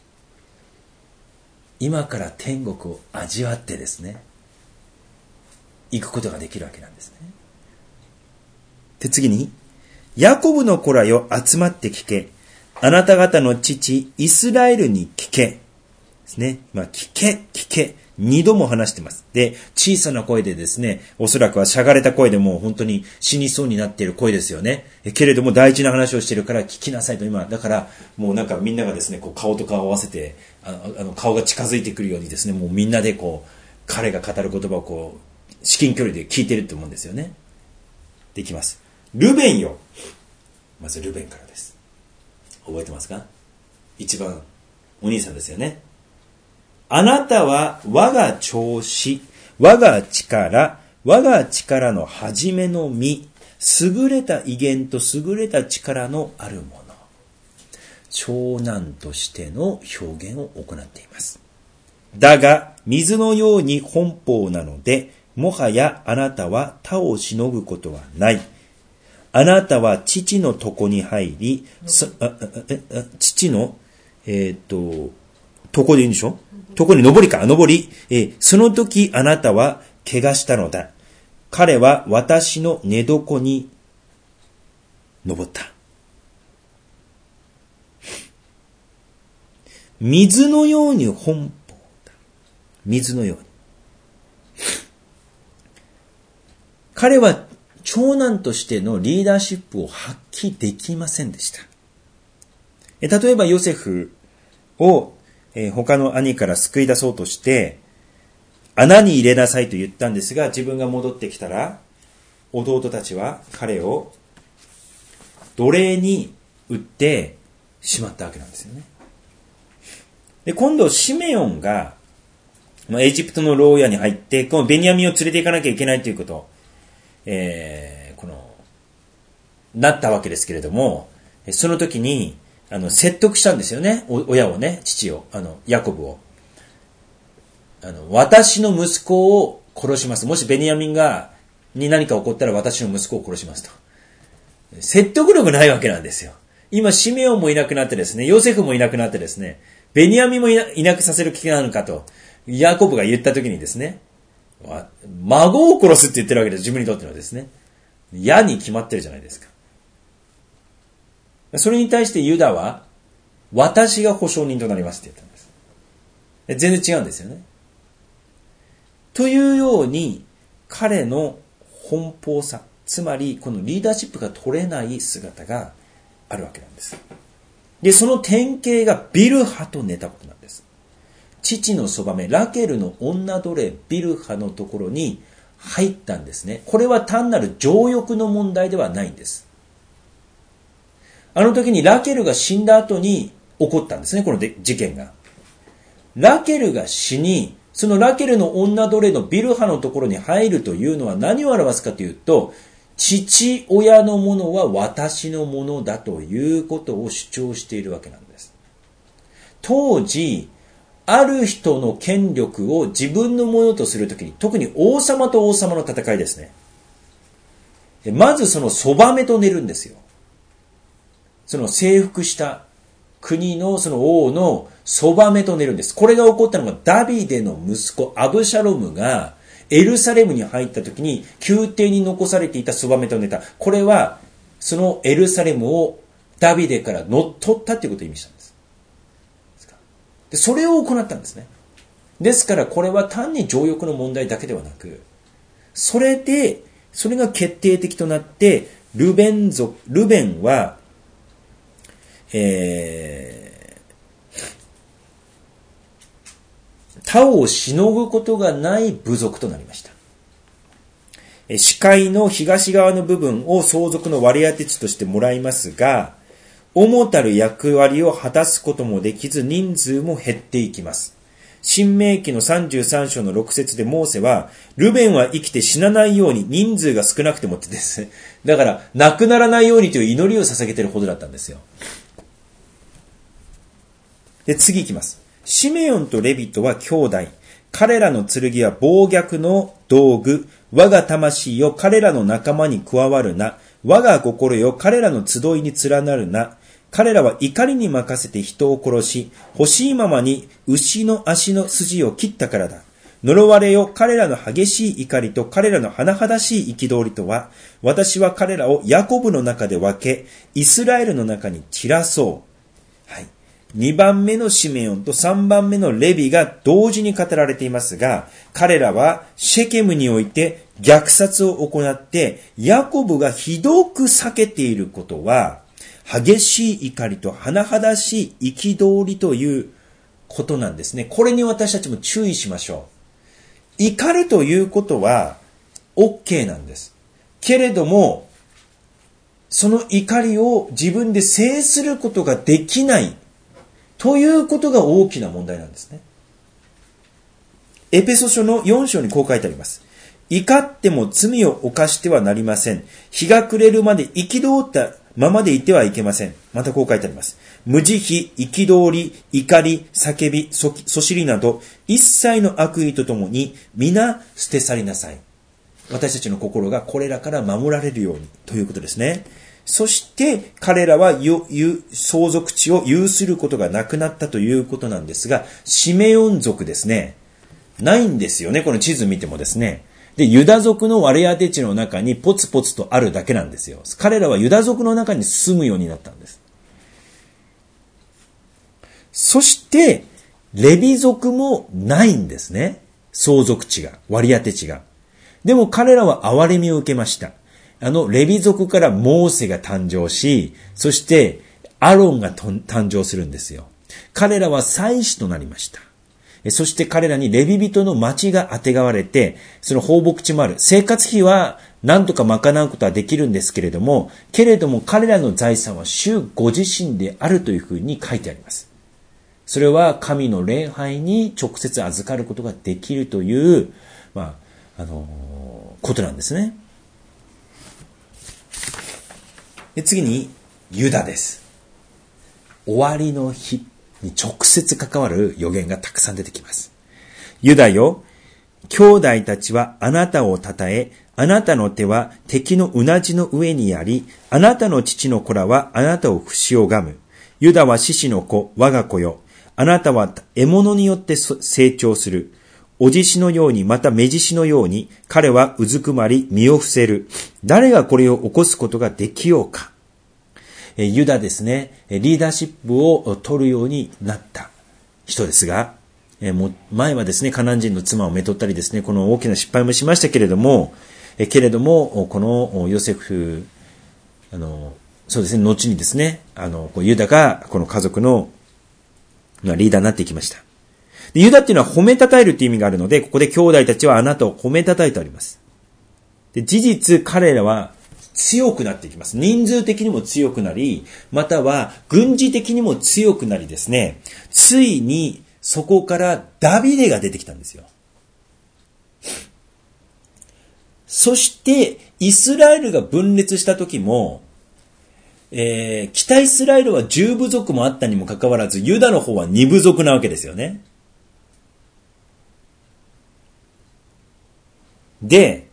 今から天国を味わってですね、行くことができるわけなんですね。で、次に、ヤコブの子らよ集まって聞け。あなた方の父、イスラエルに聞け。ですね。まあ、聞け、聞け。 二度も話しています。で、小さな声でですね、おそらくはしゃがれた声でもう本当に死にそうになっている声ですよね。けれども大事な話をしているから聞きなさいと今、だからもうなんかみんながですね、こう顔と顔を合わせて、あの、あの顔が近づいてくるようにですね、もうみんなでこう、彼が語る言葉をこう、至近距離で聞いていると思うんですよね。できます。ルベンよ。まずルベンからです。覚えてますか？一番お兄さんですよね。あなたは我が調子、我が力、我が力の始めの実、優れた威厳と優れた力のあるもの。長男としての表現を行っています。だが、水のように奔放なので、もはやあなたは他をしのぐことはない。あなたは父の床に入り、あああ父の、えー、っと、床でいいんでしょ？床に登りか、登り、えー、その時あなたは怪我したのだ。彼は私の寝床に登った。水のように奔放だ。水のように。彼は長男としてのリーダーシップを発揮できませんでした。例えばヨセフを他の兄から救い出そうとして穴に入れなさいと言ったんですが、自分が戻ってきたら弟たちは彼を奴隷に売ってしまったわけなんですよね。で、今度シメオンがエジプトの牢屋に入ってこのベニヤミンを連れて行かなきゃいけないということえー、このなったわけですけれども、その時にあの説得したんですよね。親をね、父を、あのヤコブを、あの私の息子を殺します。もしベニヤミンがに何か起こったら私の息子を殺しますと。説得力ないわけなんですよ。今シメオンもいなくなってですね、ヨセフもいなくなってですね、ベニヤミンもい な, いなくさせる気があるのかとヤコブが言った時にですね、孫を殺すって言ってるわけです。自分にとってのですね。矢に決まってるじゃないですか。それに対してユダは、私が保証人となりますって言ったんです。全然違うんですよね。というように、彼の奔放さ、つまりこのリーダーシップが取れない姿があるわけなんです。で、その典型がビルハと寝たことなんです。父のそばめ、ラケルの女奴隷ビルハのところに入ったんですね。これは単なる情欲の問題ではないんです。あの時にラケルが死んだ後に起こったんですね、この事件が。ラケルが死に、そのラケルの女奴隷のビルハのところに入るというのは何を表すかというと、父親のものは私のものだということを主張しているわけなんです。当時、ある人の権力を自分のものとするときに、特に王様と王様の戦いですね。まずそのそばめと寝るんですよ。その征服した国のその王のそばめと寝るんです。これが起こったのがダビデの息子アブシャロムがエルサレムに入ったときに宮廷に残されていたそばめと寝た。これはそのエルサレムをダビデから乗っ取ったということを意味したんです。でそれを行ったんですね。ですからこれは単に情欲の問題だけではなく、それでそれが決定的となってルベン族ルベンは、えー、他をしのぐことがない部族となりました。視界の東側の部分を相続の割り当て地としてもらいますが、主たる役割を果たすこともできず人数も減っていきます。申命記のさんじゅうさん章のろく節でモーセは、ルベンは生きて死なないように人数が少なくてもってですね。だから、亡くならないようにという祈りを捧げているほどだったんですよ。で、次いきます。シメヨンとレビトは兄弟。彼らの剣は暴虐の道具。我が魂よ、彼らの仲間に加わるな。我が心よ、彼らの集いに連なるな。彼らは怒りに任せて人を殺し、欲しいままに牛の足の筋を切ったからだ。呪われよ、彼らの激しい怒りと彼らの甚だしい憤りとは、私は彼らをヤコブの中で分け、イスラエルの中に散らそう。はい。 にばんめのシメオンとさんばんめのレビが同時に語られていますが、彼らはシェケムにおいて虐殺を行って、ヤコブがひどく避けていることは、激しい怒りと甚だしい憤りということなんですね。これに私たちも注意しましょう。怒るということは OK なんです。けれども、その怒りを自分で制することができないということが大きな問題なんですね。エペソ書のよん章にこう書いてあります。怒っても罪を犯してはなりません。日が暮れるまで憤ったままでいてはいけません。またこう書いてあります。無慈悲、憤り、怒り、叫び、そ、そしりなど、一切の悪意とともに皆捨て去りなさい。私たちの心がこれらから守られるようにということですね。そして彼らは相続地を有することがなくなったということなんですが、シメオン族ですね。ないんですよね。この地図見てもですね。で、ユダ族の割当地の中にポツポツとあるだけなんですよ。彼らはユダ族の中に住むようになったんです。そして、レビ族もないんですね。相続地が、割当地が。でも彼らは憐れみを受けました。あの、レビ族からモーセが誕生し、そしてアロンが誕生するんですよ。彼らは祭司となりました。そして彼らにレビ人の町が当てがわれて、その放牧地もある。生活費は何とか賄うことはできるんですけれども、けれども彼らの財産は主ご自身であるというふうに書いてあります。それは神の礼拝に直接預かることができるという、まあ、あのー、ことなんですね。で、次に、ユダです。終わりの日に直接関わる予言がたくさん出てきます。ユダよ、兄弟たちはあなたを称え、あなたの手は敵のうなじの上にあり、あなたの父の子らはあなたを節をがむ。ユダは獅子の子、我が子よ。あなたは獲物によって成長する。お獅子のように、また目獅子のように、彼はうずくまり、身を伏せる。誰がこれを起こすことができようか。えユダですね、リーダーシップを取るようになった人ですが、えも前はですね、カナン人の妻をめとったりですね、この大きな失敗もしましたけれども、えけれども、このヨセフ、あの、そうですね、後にですね、あの、ユダがこの家族のリーダーになっていきました。ユダっていうのは褒めたたえるっていう意味があるので、ここで兄弟たちはあなたを褒めたたえております。で、事実彼らは強くなっていきます。人数的にも強くなり、または軍事的にも強くなりですね、ついにそこからダビデが出てきたんですよ。そしてイスラエルが分裂した時も、えー、北イスラエルは十部族もあったにもかかわらず、ユダの方は二部族なわけですよね。で、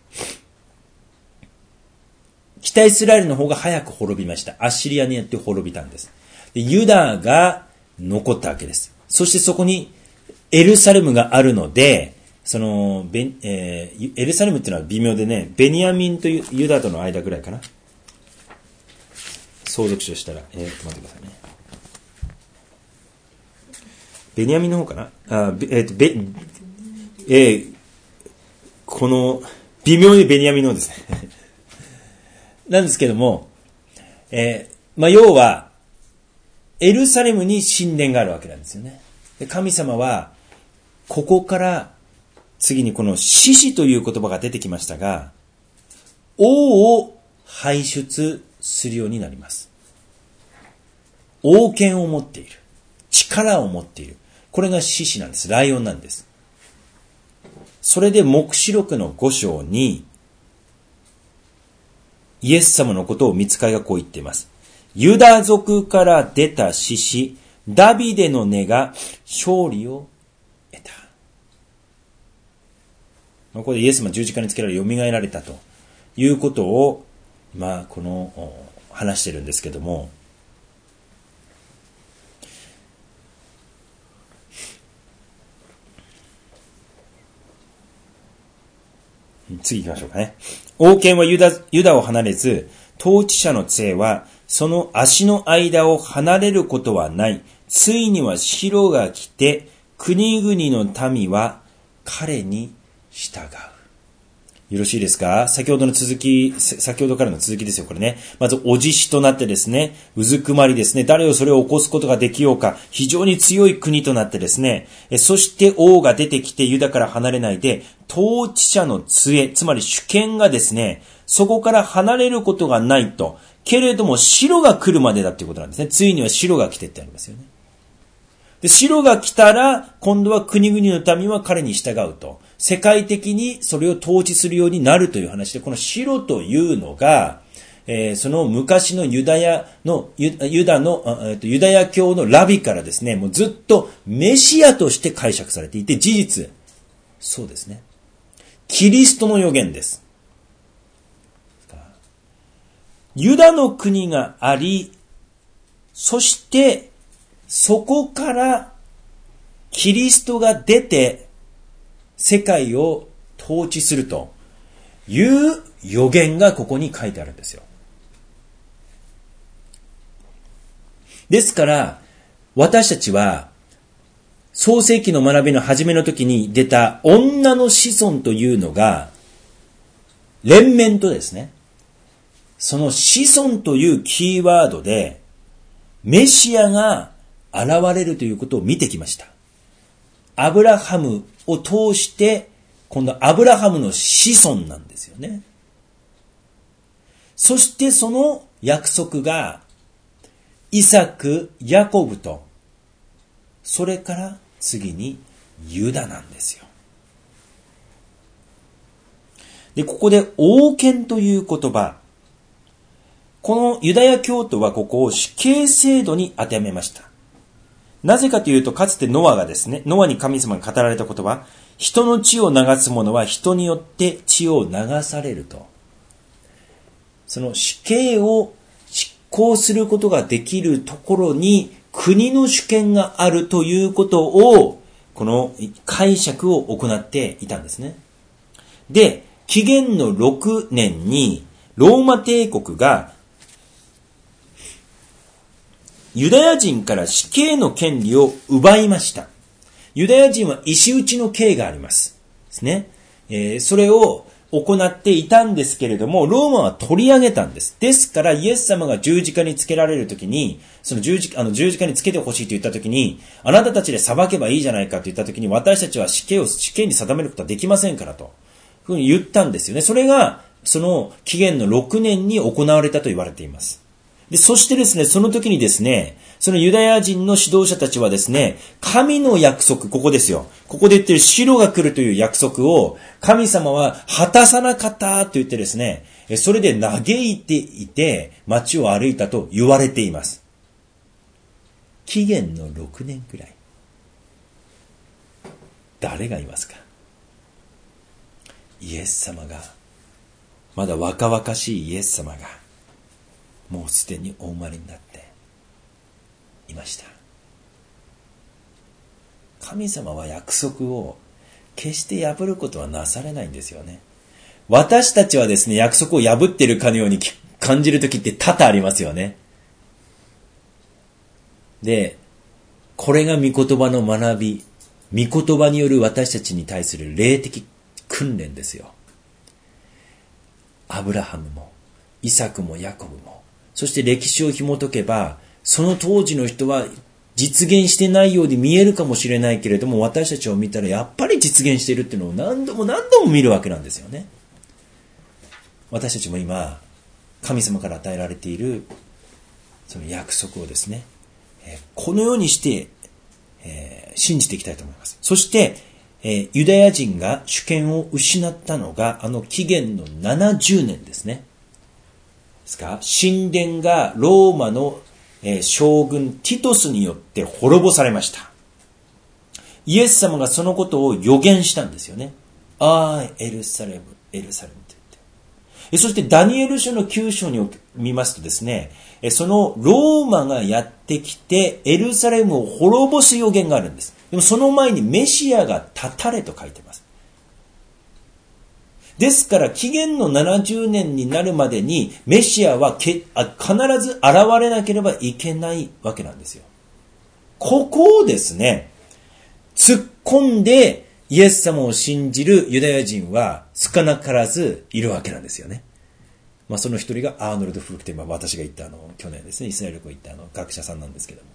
北イスラエルの方が早く滅びました。アッシリアによって滅びたんです。で、ユダが残ったわけです。そしてそこにエルサレムがあるので、その、ベえー、エルサレムっていうのは微妙でね、ベニヤミンとユダとの間ぐらいかな。相続地としたら、えー、待ってくださいね。ベニヤミンの方かなあ、えーと、ベ、えー、この、微妙にベニヤミンの方ですね。なんですけども、えー、まあ、要は、エルサレムに神殿があるわけなんですよね。で、神様は、ここから、次にこの獅子という言葉が出てきましたが、王を輩出するようになります。王権を持っている。力を持っている。これが獅子なんです。ライオンなんです。それで黙示録のご章に、イエス様のことを御使いがこう言っています。ユダ族から出た獅子、ダビデの根が勝利を得た。ここでイエス様十字架につけられ蘇られたということを、まあ、この、話してるんですけども、次行きましょうかね。王権はユダ、ユダを離れず、統治者の杖はその足の間を離れることはない。 ついには白が来て、国々の民は彼に従う。よろしいですか？先ほどの続き、先ほどからの続きですよ、これね。まず、おじしとなってですね、うずくまりですね、誰をそれを起こすことができようか、非常に強い国となってですね、そして王が出てきてユダから離れないで、統治者の杖、つまり主権がですね、そこから離れることがないと、けれども白が来るまでだっていうことなんですね。ついには白が来てってありますよね。で、白が来たら、今度は国々の民は彼に従うと。世界的にそれを統治するようになるという話で、この白というのが、えー、その昔のユダヤの、ユ, ユダの、えーと、ユダヤ教のラビからですね、もうずっとメシアとして解釈されていて、事実、そうですね。キリストの予言です。ユダの国があり、そして、そこからキリストが出て世界を統治するという予言がここに書いてあるんですよ。ですから私たちは創世記の学びの初めの時に出た女の子孫というのが連綿とですね、その子孫というキーワードでメシアが現れるということを見てきました。アブラハムを通して、今度アブラハムの子孫なんですよね。そしてその約束が、イサク、ヤコブと、それから次にユダなんですよ。で、ここで王権という言葉、このユダヤ教徒はここを死刑制度に当てはめました。なぜかというと、かつてノアがですね、ノアに神様が語られた言葉、人の血を流す者は人によって血を流されると。その死刑を執行することができるところに国の主権があるということを、この解釈を行っていたんですね。で、紀元のろくねんにローマ帝国がユダヤ人から死刑の権利を奪いました。ユダヤ人は石打ちの刑があります。ですね。えー、それを行っていたんですけれども、ローマは取り上げたんです。ですから、イエス様が十字架につけられるときに、その十字架、あの十字架につけてほしいと言ったときに、あなたたちで裁けばいいじゃないかと言ったときに、私たちは死刑を死刑に定めることはできませんからと、ふうに言ったんですよね。それが、その紀元のろくねんに行われたと言われています。で、そしてですね、その時にですね、そのユダヤ人の指導者たちはですね、神の約束、ここですよ。ここで言ってる白が来るという約束を、神様は果たさなかったと言ってですね、それで嘆いていて、街を歩いたと言われています。紀元のろくねんくらい。誰がいますか？イエス様が、まだ若々しいイエス様が、もうすでにお生まれになっていました。神様は約束を決して破ることはなされないんですよね。私たちはですね、約束を破っているかのように感じるときって多々ありますよね。で、これが御言葉の学び、御言葉による私たちに対する霊的訓練ですよ。アブラハムもイサクもヤコブも、そして歴史を紐解けば、その当時の人は実現してないように見えるかもしれないけれども、私たちを見たらやっぱり実現しているっていうのを何度も何度も見るわけなんですよね。私たちも今、神様から与えられているその約束をですね、このようにして、えー、信じていきたいと思います。そして、えー、ユダヤ人が主権を失ったのが、あの紀元のななじゅうねんですね。ですか？神殿がローマの、えー、将軍ティトスによって滅ぼされました。イエス様がそのことを予言したんですよね。ああ、エルサレム、エルサレムと言って。そしてダニエル書のきゅう章に見ますとですね、そのローマがやってきてエルサレムを滅ぼす予言があるんです。でもその前にメシアが立たれと書いてます。ですから紀元のななじゅうねんになるまでにメシアはけ必ず現れなければいけないわけなんですよ。 ここをですね、突っ込んでイエス様を信じるユダヤ人は少なからずいるわけなんですよね。まあその一人がアーノルド・フルクテン、まあ私が言ったあの、去年ですね、イスラエル旅行行ったあの、学者さんなんですけども。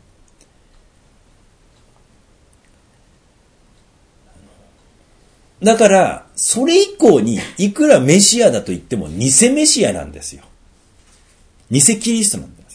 だから、それ以降にいくらメシアだと言っても偽メシアなんですよ。偽キリストなんです。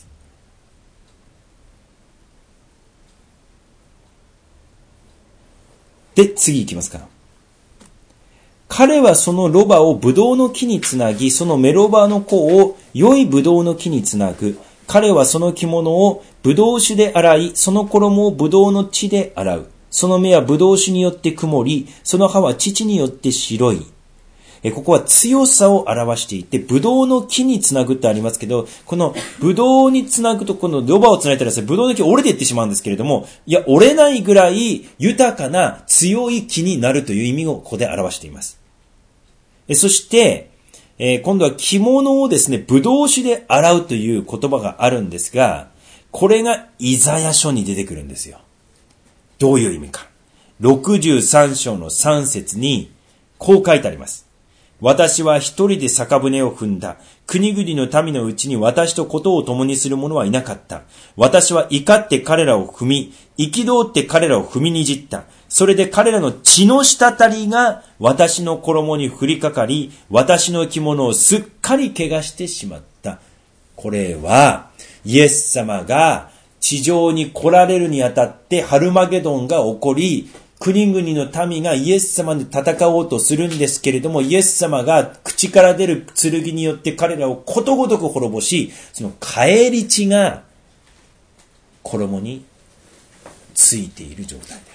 で、次行きますから。彼はそのロバをブドウの木につなぎ、そのメロバの子を良いブドウの木につなぐ。彼はその着物をブドウ酒で洗い、その衣をブドウの血で洗う。その目はブドウ酒によって曇り、その歯は乳によって白い。えここは強さを表していて、ブドウの木につなぐってありますけど、このブドウにつなぐと、このロバをつないだらですね、ブドウの木折れていってしまうんですけれども、いや、折れないぐらい豊かな強い木になるという意味をここで表しています。えそして、えー、今度は着物をですね、ブドウ酒で洗うという言葉があるんですが、これがイザヤ書に出てくるんですよ。どういう意味か。ろくじゅうさん章のさん節にこう書いてあります。私は一人で酒舟を踏んだ。国々の民のうちに私とことを共にする者はいなかった。私は怒って彼らを踏み、憤って彼らを踏みにじった。それで彼らの血の滴りが私の衣に降りかかり、私の着物をすっかり怪我してしまった。これは、イエス様が地上に来られるにあたってハルマゲドンが起こり、国々の民がイエス様で戦おうとするんですけれども、イエス様が口から出る剣によって彼らをことごとく滅ぼし、その返り血が衣についている状態です。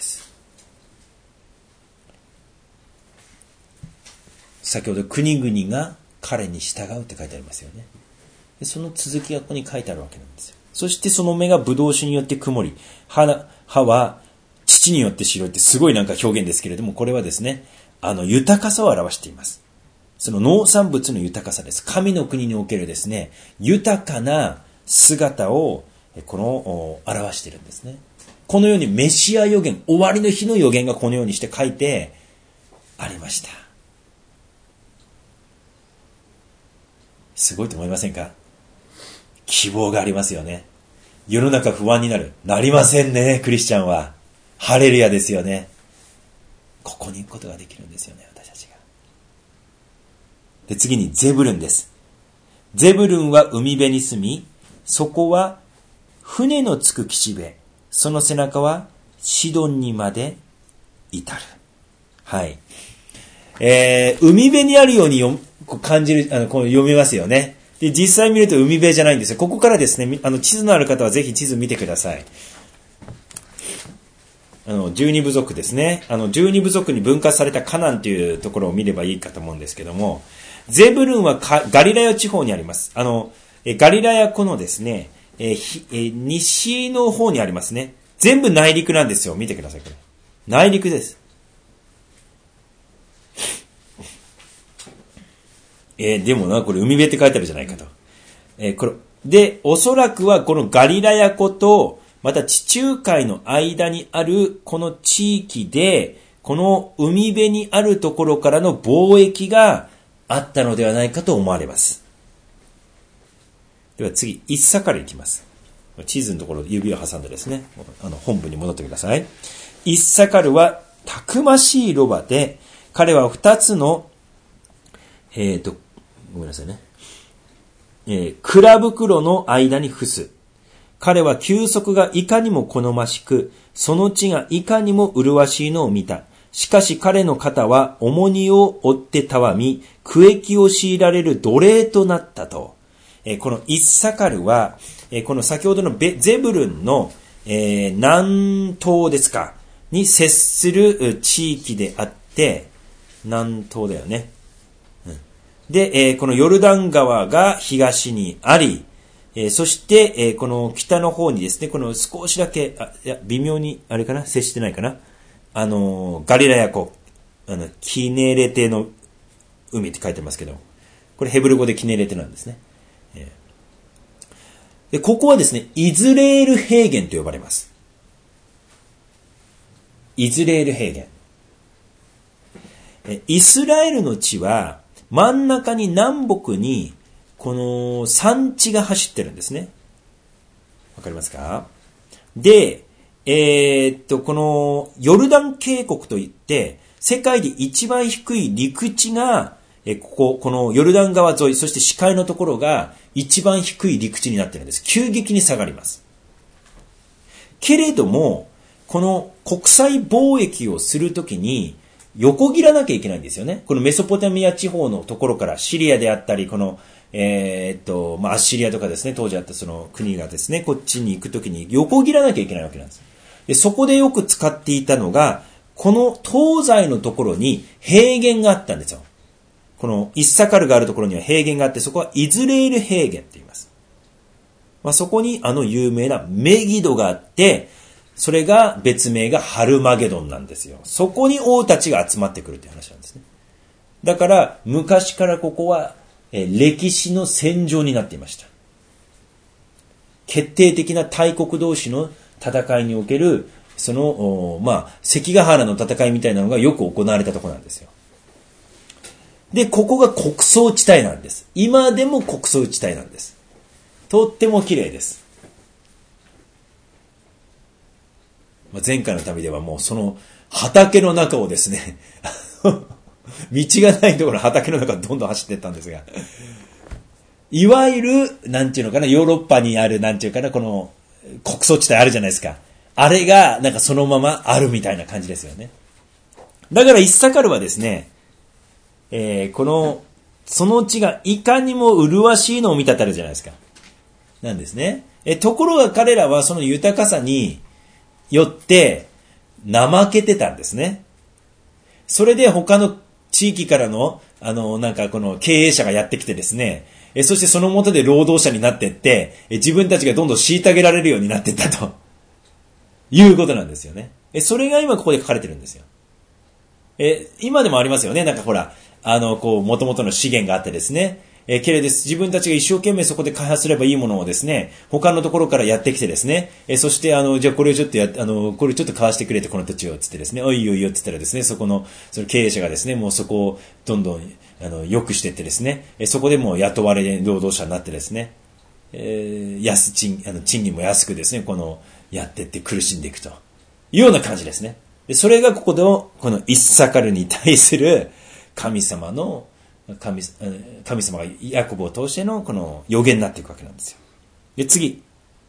先ほど国々が彼に従うって書いてありますよね。でその続きがここに書いてあるわけなんですよ。そしてその目がブドウ酒によって曇り、歯, 歯は乳によって白いってすごいなんか表現ですけれども、これはですね、あの豊かさを表しています。その農産物の豊かさです。神の国におけるですね、豊かな姿をこの表しているんですね。このようにメシア予言、終わりの日の予言がこのようにして書いてありました。すごいと思いませんか？希望がありますよね。世の中不安になる。なりませんね、クリスチャンは。ハレルヤですよね。ここに行くことができるんですよね、私たちが。で、次にゼブルンです。ゼブルンは海辺に住み、そこは船のつく岸辺、その背中はシドンにまで至る。はい。えー、海辺にあるようによ感じる、あの、こう読めますよね。で、実際見ると海辺じゃないんですよ。ここからですね、あの、地図のある方はぜひ地図見てください。あの、十二部族ですね。あの、十二部族に分割されたカナンというところを見ればいいかと思うんですけども、ゼブルンはガリラヤ地方にあります。あの、ガリラヤ湖のですね、えー、西の方にありますね。全部内陸なんですよ。見てください、これ。内陸です。えー、でもな、これ海辺って書いてあるじゃないかと。えー、これ、で、おそらくはこのガリラヤ湖と、また地中海の間にあるこの地域で、この海辺にあるところからの貿易があったのではないかと思われます。では次、イッサカルいきます。地図のところ指を挟んでですね、あの本文に戻ってください。イッサカルはたくましいロバで、彼は二つの、えっと、ごめんなさいね。えー、蔵袋の間に伏す。彼は休息がいかにも好ましく、その地がいかにも麗しいのを見た。しかし彼の肩は重荷を負ってたわみ、苦役を強いられる奴隷となったと。えー、このイッサカルは、えー、この先ほどのベゼブルンの、えー、南東ですか、に接する地域であって、南東だよね。で、えー、このヨルダン川が東にあり、えー、そして、えー、この北の方にですね、この少しだけ、あ、いや、微妙に、あれかな、接してないかな。あのー、ガリラヤ湖、あの、キネレテの海って書いてますけど、これヘブル語でキネレテなんですね。えー、で、ここはですね、イズレール平原と呼ばれます。 イズレール平原。イスラエルの地は真ん中に南北にこの山地が走ってるんですね。わかりますか？で、えー、っと、このヨルダン渓谷といって、世界で一番低い陸地が、えここ、このヨルダン川沿い、そして視界のところが一番低い陸地になっているんです。急激に下がります。けれども、この国際貿易をするときに横切らなきゃいけないんですよね。このメソポタミア地方のところからシリアであったり、このえー、っと、まあ、アッシリアとかですね、当時あったその国がですね、こっちに行くときに横切らなきゃいけないわけなんです。で、そこでよく使っていたのが、この東西のところに平原があったんですよ。このイッサカルがあるところには平原があって、そこはイズレール平原って言います。まあ、そこにあの有名なメギドがあって、それが別名がハルマゲドンなんですよ。そこに王たちが集まってくるっていう話なんですね。だから昔からここはえ歴史の戦場になっていました。決定的な大国同士の戦いにおける、その、まあ、関ヶ原の戦いみたいなのがよく行われたところなんですよ。で、ここが穀倉地帯なんです。今でも穀倉地帯なんです。とっても綺麗です。まあ、前回の旅ではもうその畑の中をですね、道がないところ畑の中をどんどん走っていったんですが、いわゆる、なんていうのかな、ヨーロッパにある、なんていうかな、この穀倉地帯あるじゃないですか。あれが、なんかそのままあるみたいな感じですよね。だからイッサカルはですね、えー、この、その地がいかにも麗しいのを見たたるじゃないですか。なんですね。え、ところが彼らはその豊かさによって怠けてたんですね。それで他の地域からの、あの、なんかこの経営者がやってきてですね、え、そしてその下で労働者になっていって、え、自分たちがどんどん虐げられるようになっていったと。いうことなんですよね。え、それが今ここで書かれてるんですよ。え、今でもありますよね。なんかほら、あの、こう、元々の資源があってですね。え、けれど自分たちが一生懸命そこで開発すればいいものをですね、他のところからやってきてですね、え、そしてあの、じゃあこれをちょっとや、あの、これちょっと買わしてくれてこの土地をつってですね、おいおいよって言ったらですね、そこの、その経営者がですね、もうそこをどんどん、あの、良くしていってですね、え、そこでもう雇われ労働者になってですね、えー、安賃、あの、賃金も安くですね、この、やってって苦しんでいくというような感じですね。で、それがここでの、このイッサカルに対する神様の、神、神様がヤコブを通してのこの予言になっていくわけなんですよ。で、次。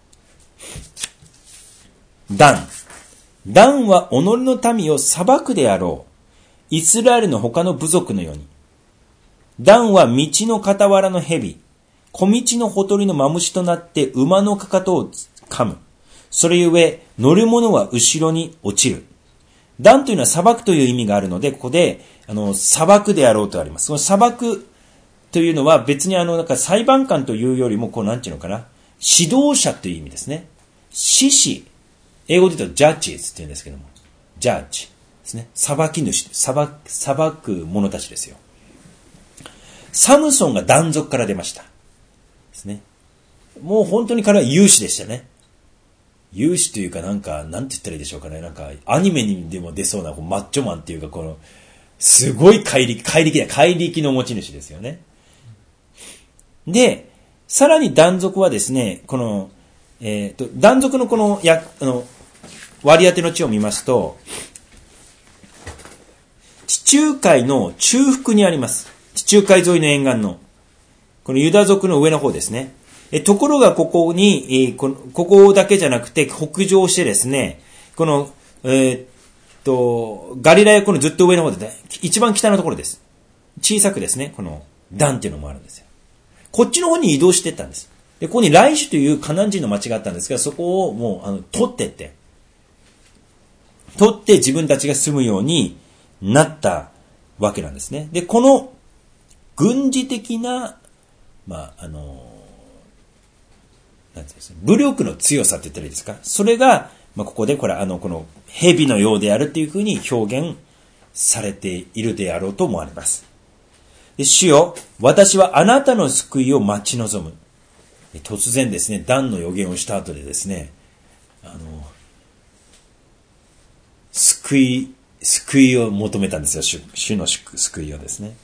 ダン。ダンは己の民を裁くであろう。イスラエルの他の部族のように。ダンは道の傍らの蛇、小道のほとりのマムシとなって馬のかかとを噛む。それゆえ、乗る者は後ろに落ちる。ダンというのは裁くという意味があるので、ここで、あの、裁くであろうとあります。その裁くというのは別にあの、なんか裁判官というよりも、こう、なんていうのかな。指導者という意味ですね。司事。英語で言うと、ジャッジズって言うんですけども。ジャッジですね。裁き主、裁く、裁く者たちですよ。サムソンがダン族から出ました。ですね。もう本当に彼は勇士でしたね。勇士というかなんか、なんて言ったらいいでしょうかね。なんか、アニメにでも出そうなこうマッチョマンっていうか、この、すごい怪力、怪力だ、怪力の持ち主ですよね。で、さらに断族はですね、この、えっと、断族のこの、や、あの、割り当ての地を見ますと、地中海の中腹にあります。地中海沿いの沿岸の、このユダ族の上の方ですね。えところがここに、えー、この、ここだけじゃなくて北上してですね、この、えー、っと、ガリラヤ湖のずっと上の方で、ね、一番北のところです。小さくですね、このダンっていうのもあるんですよ。こっちの方に移動していったんです。で、ここにライシュというカナン人の町があったんですが、そこをもう、あの、取ってって、取って自分たちが住むようになったわけなんですね。で、この軍事的な、まあ、あの、武力の強さって言ったらいいですか。それが、まあ、ここでこれあのこの蛇のようであるっていうふうに表現されているであろうと思われます。で、主よ、私はあなたの救いを待ち望む。突然ですね、ダンの予言をした後でですね、あの救救い、救いを求めたんですよ。主、主の救いをですね。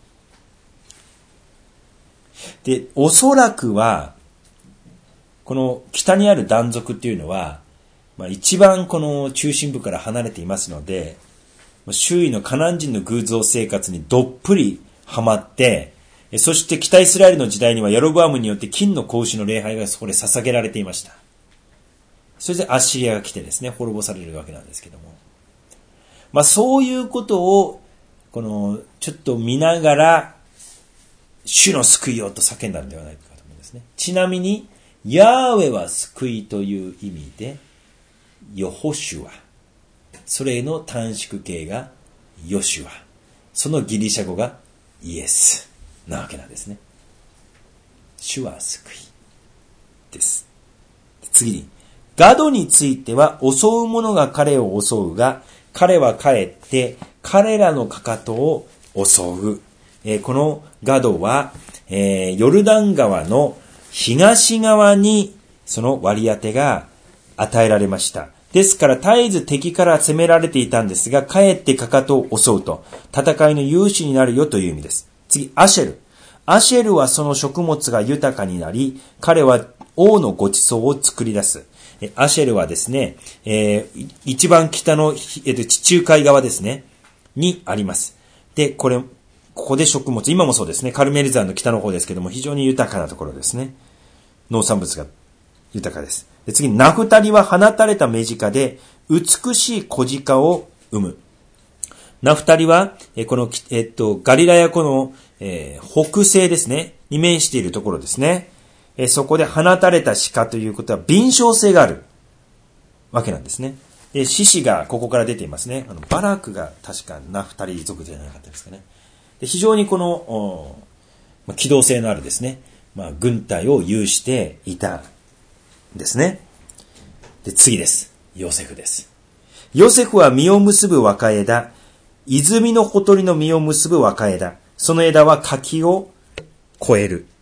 で、おそらくは、この北にある断族っていうのは、まあ、一番この中心部から離れていますので、周囲のカナン人の偶像生活にどっぷりハマって、そして北イスラエルの時代にはヤロブアムによって金の子牛の礼拝がそこで捧げられていました。それでアッシリアが来てですね、滅ぼされるわけなんですけども。まあそういうことを、この、ちょっと見ながら、主の救いをと叫んだんではないかと思うんですね。ちなみに、ヤーウェは救いという意味で、ヨホシュア。それの短縮形がヨシュア。そのギリシャ語がイエスなわけなんですね。主は救いです。次に、ガドについては襲う者が彼を襲うが、彼は帰って彼らのかかとを襲う。えー、このガドは、えー、ヨルダン川の東側にその割り当てが与えられました。ですから絶えず敵から攻められていたんですが、帰ってかかとを襲うと戦いの勇士になるよという意味です。次、アシェル。アシェルはその食物が豊かになり、彼は王のごちそうを作り出す。アシェルはですね、えー、一番北の、えー、地中海側ですね、にあります。で、これ、ここで食物、今もそうですね、カルメル山の北の方ですけども、非常に豊かなところですね。農産物が豊かです。で、次、ナフタリは放たれた目鹿で、美しい小鹿を生む。ナフタリは、えー、この、えー、っと、ガリラヤ湖の、えー、北西ですね、に面しているところですね。えそこで放たれた鹿ということは敏捷性があるわけなんですね。で、獅子がここから出ていますね。あのバラクが確かナフタリ族じゃなかったですかね。で、非常にこの、まあ、機動性のあるですね、まあ、軍隊を有していたんですね。で、次です。ヨセフです。ヨセフは実を結ぶ若枝、泉のほとりの実を結ぶ若枝。その枝は柿を越える。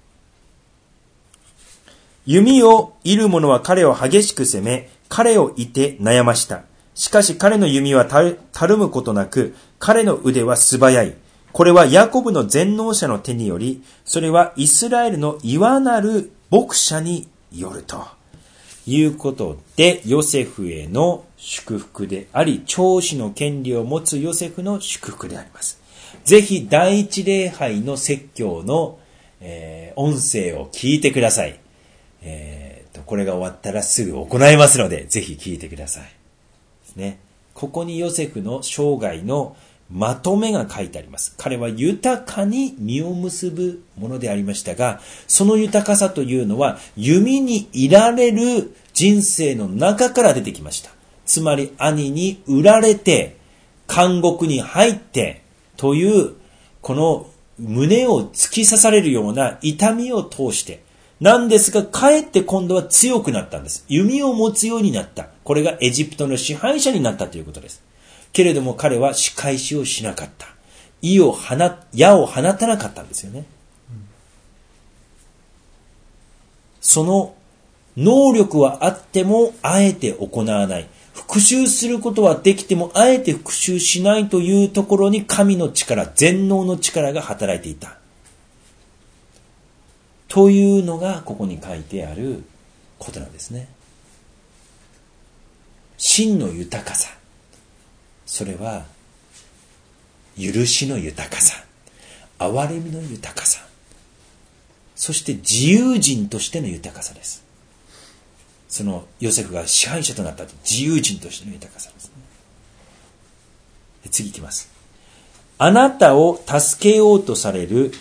弓を射る者は彼を激しく攻め、彼を射て悩ました。しかし彼の弓はたる、たるむことなく、彼の腕は素早い。これはヤコブの全能者の手により、それはイスラエルのいわなる牧者によるということで、ヨセフへの祝福であり、長子の権利を持つヨセフの祝福であります。ぜひ第一礼拝の説教の、えー、音声を聞いてください。えー、とこれが終わったらすぐ行いますので、ぜひ聞いてください。ですね。ここにヨセフの生涯のまとめが書いてあります。彼は豊かに実を結ぶものでありましたが、その豊かさというのは弓にいられる人生の中から出てきました。つまり兄に売られて監獄に入ってというこの胸を突き刺されるような痛みを通してなんですが、かえって今度は強くなったんです。弓を持つようになった。これがエジプトの支配者になったということです。けれども彼は仕返しをしなかった。意を放、矢を放たなかったんですよね。うん、その能力はあっても、あえて行わない。復讐することはできても、あえて復讐しないというところに神の力、全能の力が働いていた。というのがここに書いてあることなんですね。真の豊かさ。それは、許しの豊かさ。憐れみの豊かさ。そして自由人としての豊かさです。そのヨセフが支配者となった自由人としての豊かさですね。次いきます。あなたを助けようとされる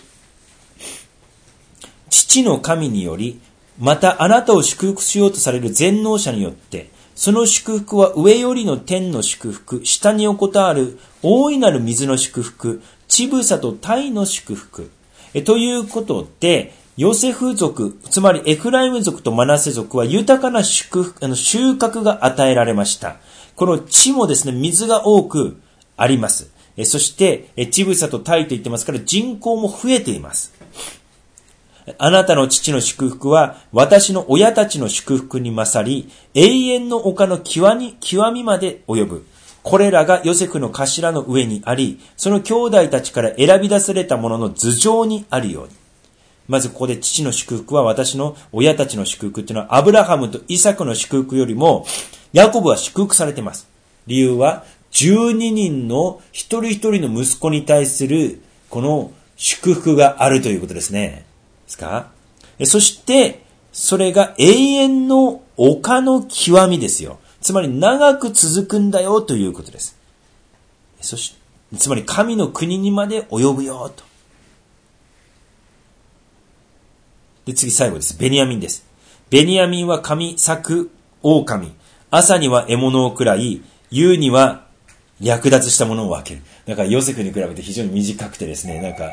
父の神により、またあなたを祝福しようとされる全能者によって、その祝福は上よりの天の祝福、下に横たわる大いなる水の祝福、乳房と鯛の祝福。えということで、ヨセフ族、つまりエフライム族とマナセ族は豊かな祝福、あの収穫が与えられました。この地もですね、水が多くあります。えそして、乳房と鯛と言ってますから人口も増えています。あなたの父の祝福は私の親たちの祝福に勝り、永遠の丘の極み、極みまで及ぶ。 これらがヨセフの頭の上にあり、その兄弟たちから選び出されたものの頭上にあるように。まずここで父の祝福は私の親たちの祝福っていうのはアブラハムとイサクの祝福よりもヤコブは祝福されています。理由はじゅうににんの一人一人の息子に対するこの祝福があるということですね。ですか？そしてそれが永遠の丘の極みですよ。つまり長く続くんだよということです。そしつまり神の国にまで及ぶよと。で、次最後です。ベニヤミンです。ベニヤミンは神作狼。朝には獲物を食らい、夕には略奪したものを分ける。だからヨセフに比べて非常に短くてですね、なんか、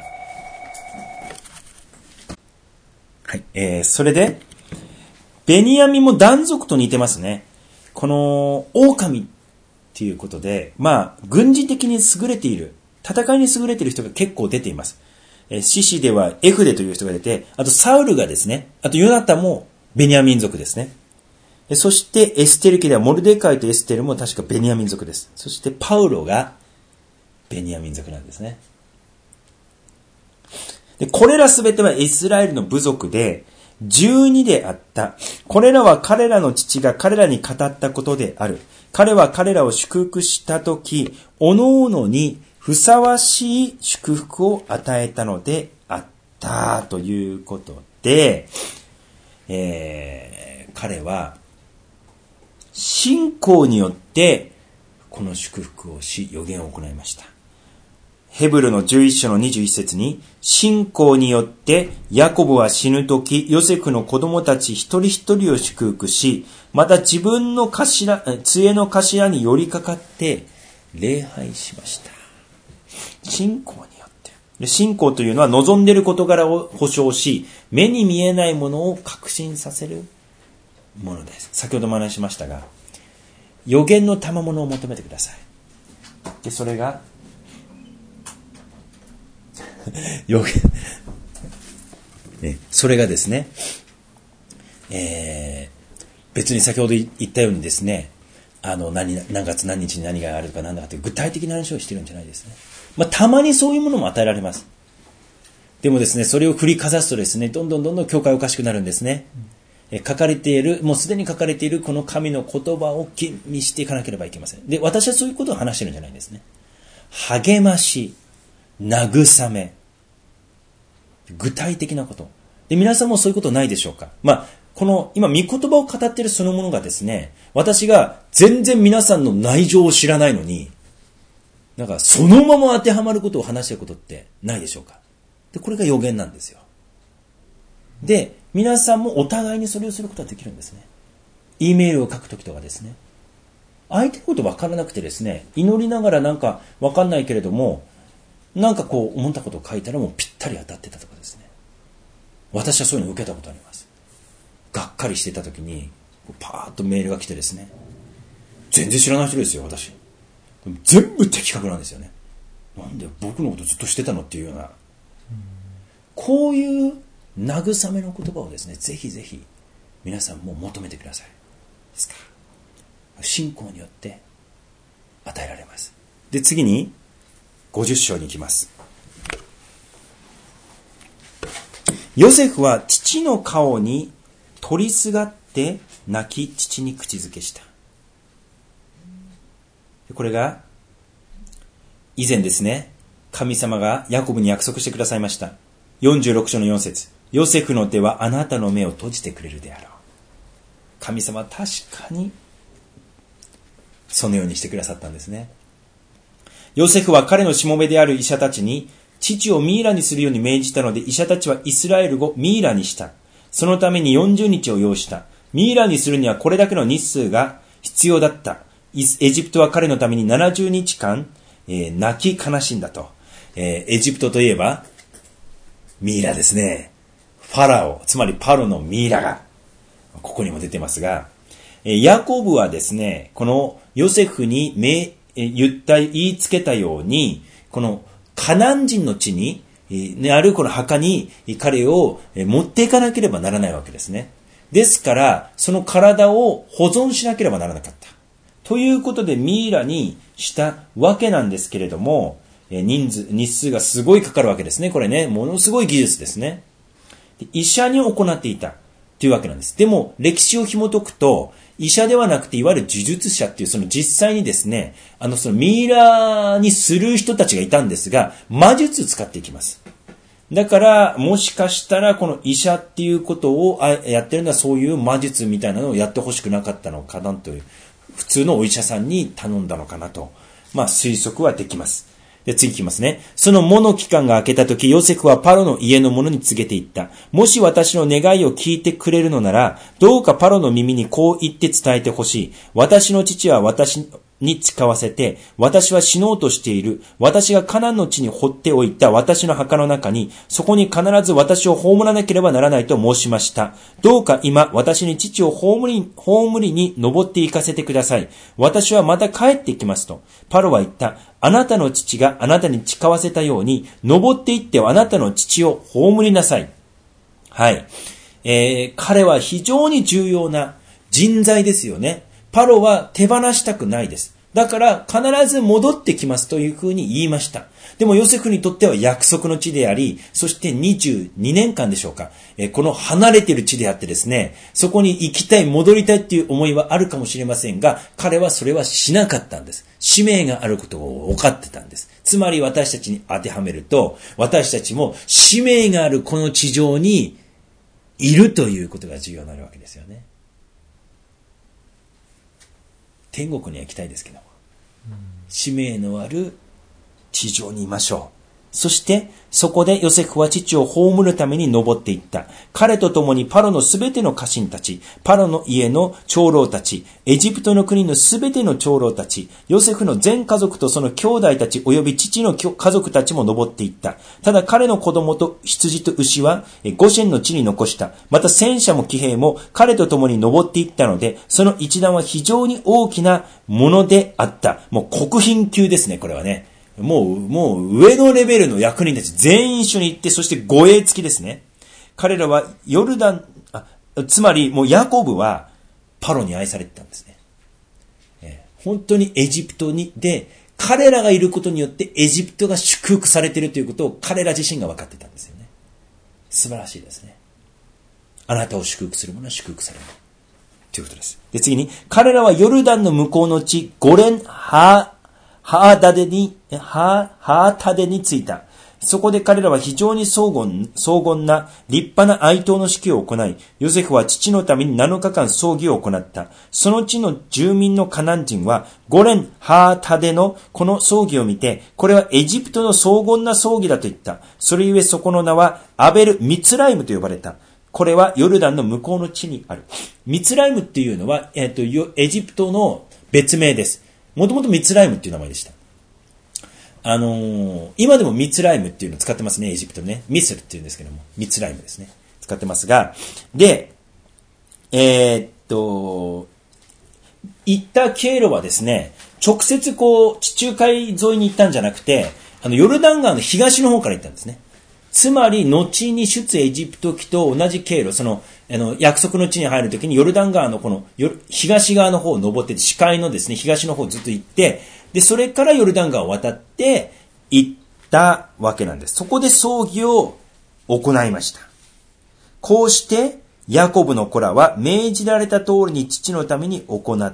はい。えー、それで、ベニヤミンもダン族と似てますね。この狼っていうことで、まあ、軍事的に優れている、戦いに優れている人が結構出ています。シシではエフデという人が出て、あとサウルがですね、あとヨナタもベニヤミン族ですね。そしてエステル家ではモルデカイとエステルも確かベニヤミン族です。そしてパウロがベニヤミン族なんですね。で、これらすべてはイスラエルの部族でじゅうにであった。これらは彼らの父が彼らに語ったことである。彼は彼らを祝福したとき、おのおのにふさわしい祝福を与えたのであったということで、えー、彼は信仰によってこの祝福をし予言を行いました。ヘブルのじゅういっ章のにじゅういっ節に、信仰によってヤコブは死ぬとき、ヨセフの子供たち一人一人を祝福し、また自分の頭、杖の頭に寄りかかって礼拝しました。信仰によって。信仰というのは望んでいる事柄を保証し、目に見えないものを確信させるものです。先ほども話しましたが、予言の賜物を求めてください。で、それが予言、ね、それがですね、えー、別に先ほど言ったようにですね、あの何何月何日に何があるとか何だかという具体的な話をしているんじゃないですね。まあ、たまにそういうものも与えられます。でもですね、それを振りかざすとですね、どんどんどんどん教会おかしくなるんですね。うん、え書かれている、もうすでに書かれているこの神の言葉を吟味していかなければいけません。で、私はそういうことを話してるんじゃないんですね。励まし、慰め、具体的なこと。で、皆さんもそういうことないでしょうか。まあ、この今御言葉を語っているそのものがですね、私が全然皆さんの内情を知らないのに、なんかそのまま当てはまることを話していることってないでしょうか。で、これが予言なんですよ。で、皆さんもお互いにそれをすることができるんですね。E メールを書くときとかですね。相手のこと分からなくてですね、祈りながらなんか分かんないけれども、なんかこう思ったことを書いたらもうぴったり当たってたとかですね。私はそういうのを受けたことあります。がっかりしていたときに、パーッとメールが来てですね、全然知らない人ですよ、私。全部的確なんですよね。なんで僕のことずっとしてたのっていうような、うん、こういう慰めの言葉をですね、ぜひぜひ皆さんも求めてください。ですか。信仰によって与えられます。で、次にごじゅっ章に行きます。ヨセフは父の顔に取りすがって泣き、父に口づけした。これが以前ですね、神様がヤコブに約束してくださいました。よんじゅうろく章のよん節、ヨセフの手はあなたの目を閉じてくれるであろう。神様は確かにそのようにしてくださったんですね。ヨセフは彼のしもべである医者たちに父をミイラにするように命じたので、医者たちはイスラエル語ミイラにした。そのためによんじゅうにちを要した。ミイラにするにはこれだけの日数が必要だった。エジプトは彼のためにななじゅうにちかん、えー、泣き悲しんだと、えー、エジプトといえばミイラですね。ファラオ、つまりパロのミイラがここにも出てますが、えー、ヤコブはですね、このヨセフにめ、えー、言った言いつけたように、このカナン人の地に、えー、あるこの墓に彼を持っていかなければならないわけですね。ですからその体を保存しなければならなかった。 ということでミイラにしたわけなんですけれども、人数、日数がすごいかかるわけですね。これね、ものすごい技術ですね。医者に行っていたというわけなんです。でも、歴史を紐解くと、医者ではなくて、いわゆる呪術者っていう、その実際にですね、あの、そのミイラにする人たちがいたんですが、魔術使っていきます。だから、もしかしたら、この医者っていうことをやってるのは、そういう魔術みたいなのをやってほしくなかったのかなという、普通のお医者さんに頼んだのかなと、まあ、推測はできます。で、次いきますね。その喪の期間が明けたとき、ヨセフはパロの家の者に告げていった。もし私の願いを聞いてくれるのなら、どうかパロの耳にこう言って伝えてほしい。私の父は私に誓わせて、私は死のうとしている。私がカナンの地に掘っておいた私の墓の中に、そこに必ず私を葬らなければならないと申しました。どうか今、私に父を葬り、葬りに登って行かせてください。私はまた帰ってきますと。パロは言った。あなたの父があなたに誓わせたように、登って行ってはあなたの父を葬りなさい。はい。えー、彼は非常に重要な人材ですよね。パロは手放したくないです。だから必ず戻ってきますというふうに言いました。でもヨセフにとっては約束の地であり、そしてにじゅうにねんかんでしょうか。えこの離れている地であってですね、そこに行きたい、戻りたいっていう思いはあるかもしれませんが、彼はそれはしなかったんです。使命があることを分かってたんです。つまり私たちに当てはめると、私たちも使命があるこの地上にいるということが重要になるわけですよね。天国には行きたいですけども、うん、使命のある地上にいましょう。そしてそこでヨセフは父を葬るために登っていった。彼と共にパロのすべての家臣たち、パロの家の長老たち、エジプトの国のすべての長老たち、ヨセフの全家族とその兄弟たち及び父の家族たちも登っていった。ただ彼の子供と羊と牛はゴシェンの地に残した。また戦車も騎兵も彼と共に登っていったので、その一団は非常に大きなものであった。もう国賓級ですね、これはね。もう、もう上のレベルの役人たち全員一緒に行って、そして護衛付きですね。彼らはヨルダン、あ、つまりもうヤコブはパロに愛されてたんですね。えー、本当にエジプトに、で、彼らがいることによってエジプトが祝福されているということを彼ら自身が分かってたんですよね。素晴らしいですね。あなたを祝福する者は祝福される。ということです。で、次に、彼らはヨルダンの向こうの地、ゴレンハー、ハーダデに、ハー、ハータデに着いた。そこで彼らは非常に荘厳、荘厳な立派な哀悼の式を行い、ヨセフは父のためになのかかん葬儀を行った。その地の住民のカナン人は、ゴレン、ハータデのこの葬儀を見て、これはエジプトの荘厳な葬儀だと言った。それゆえそこの名は、アベル・ミツライムと呼ばれた。これはヨルダンの向こうの地にある。ミツライムっていうのは、えっと、エジプトの別名です。もともとミツライムっていう名前でした。あのー、今でもミツライムっていうのを使ってますね、エジプトね。ミスルっていうんですけども、ミツライムですね。使ってますが、で、えー、っと、行った経路はですね、直接こう、地中海沿いに行ったんじゃなくて、あの、ヨルダン川の東の方から行ったんですね。つまり、後に出エジプト記と同じ経路、その、あの、約束の地に入るときにヨルダン川のこの、東側の方を登ってて、視界のですね、東の方をずっと行って、で、それからヨルダン川を渡って行ったわけなんです。そこで葬儀を行いました。こうして、ヤコブの子らは命じられた通りに父のために行った。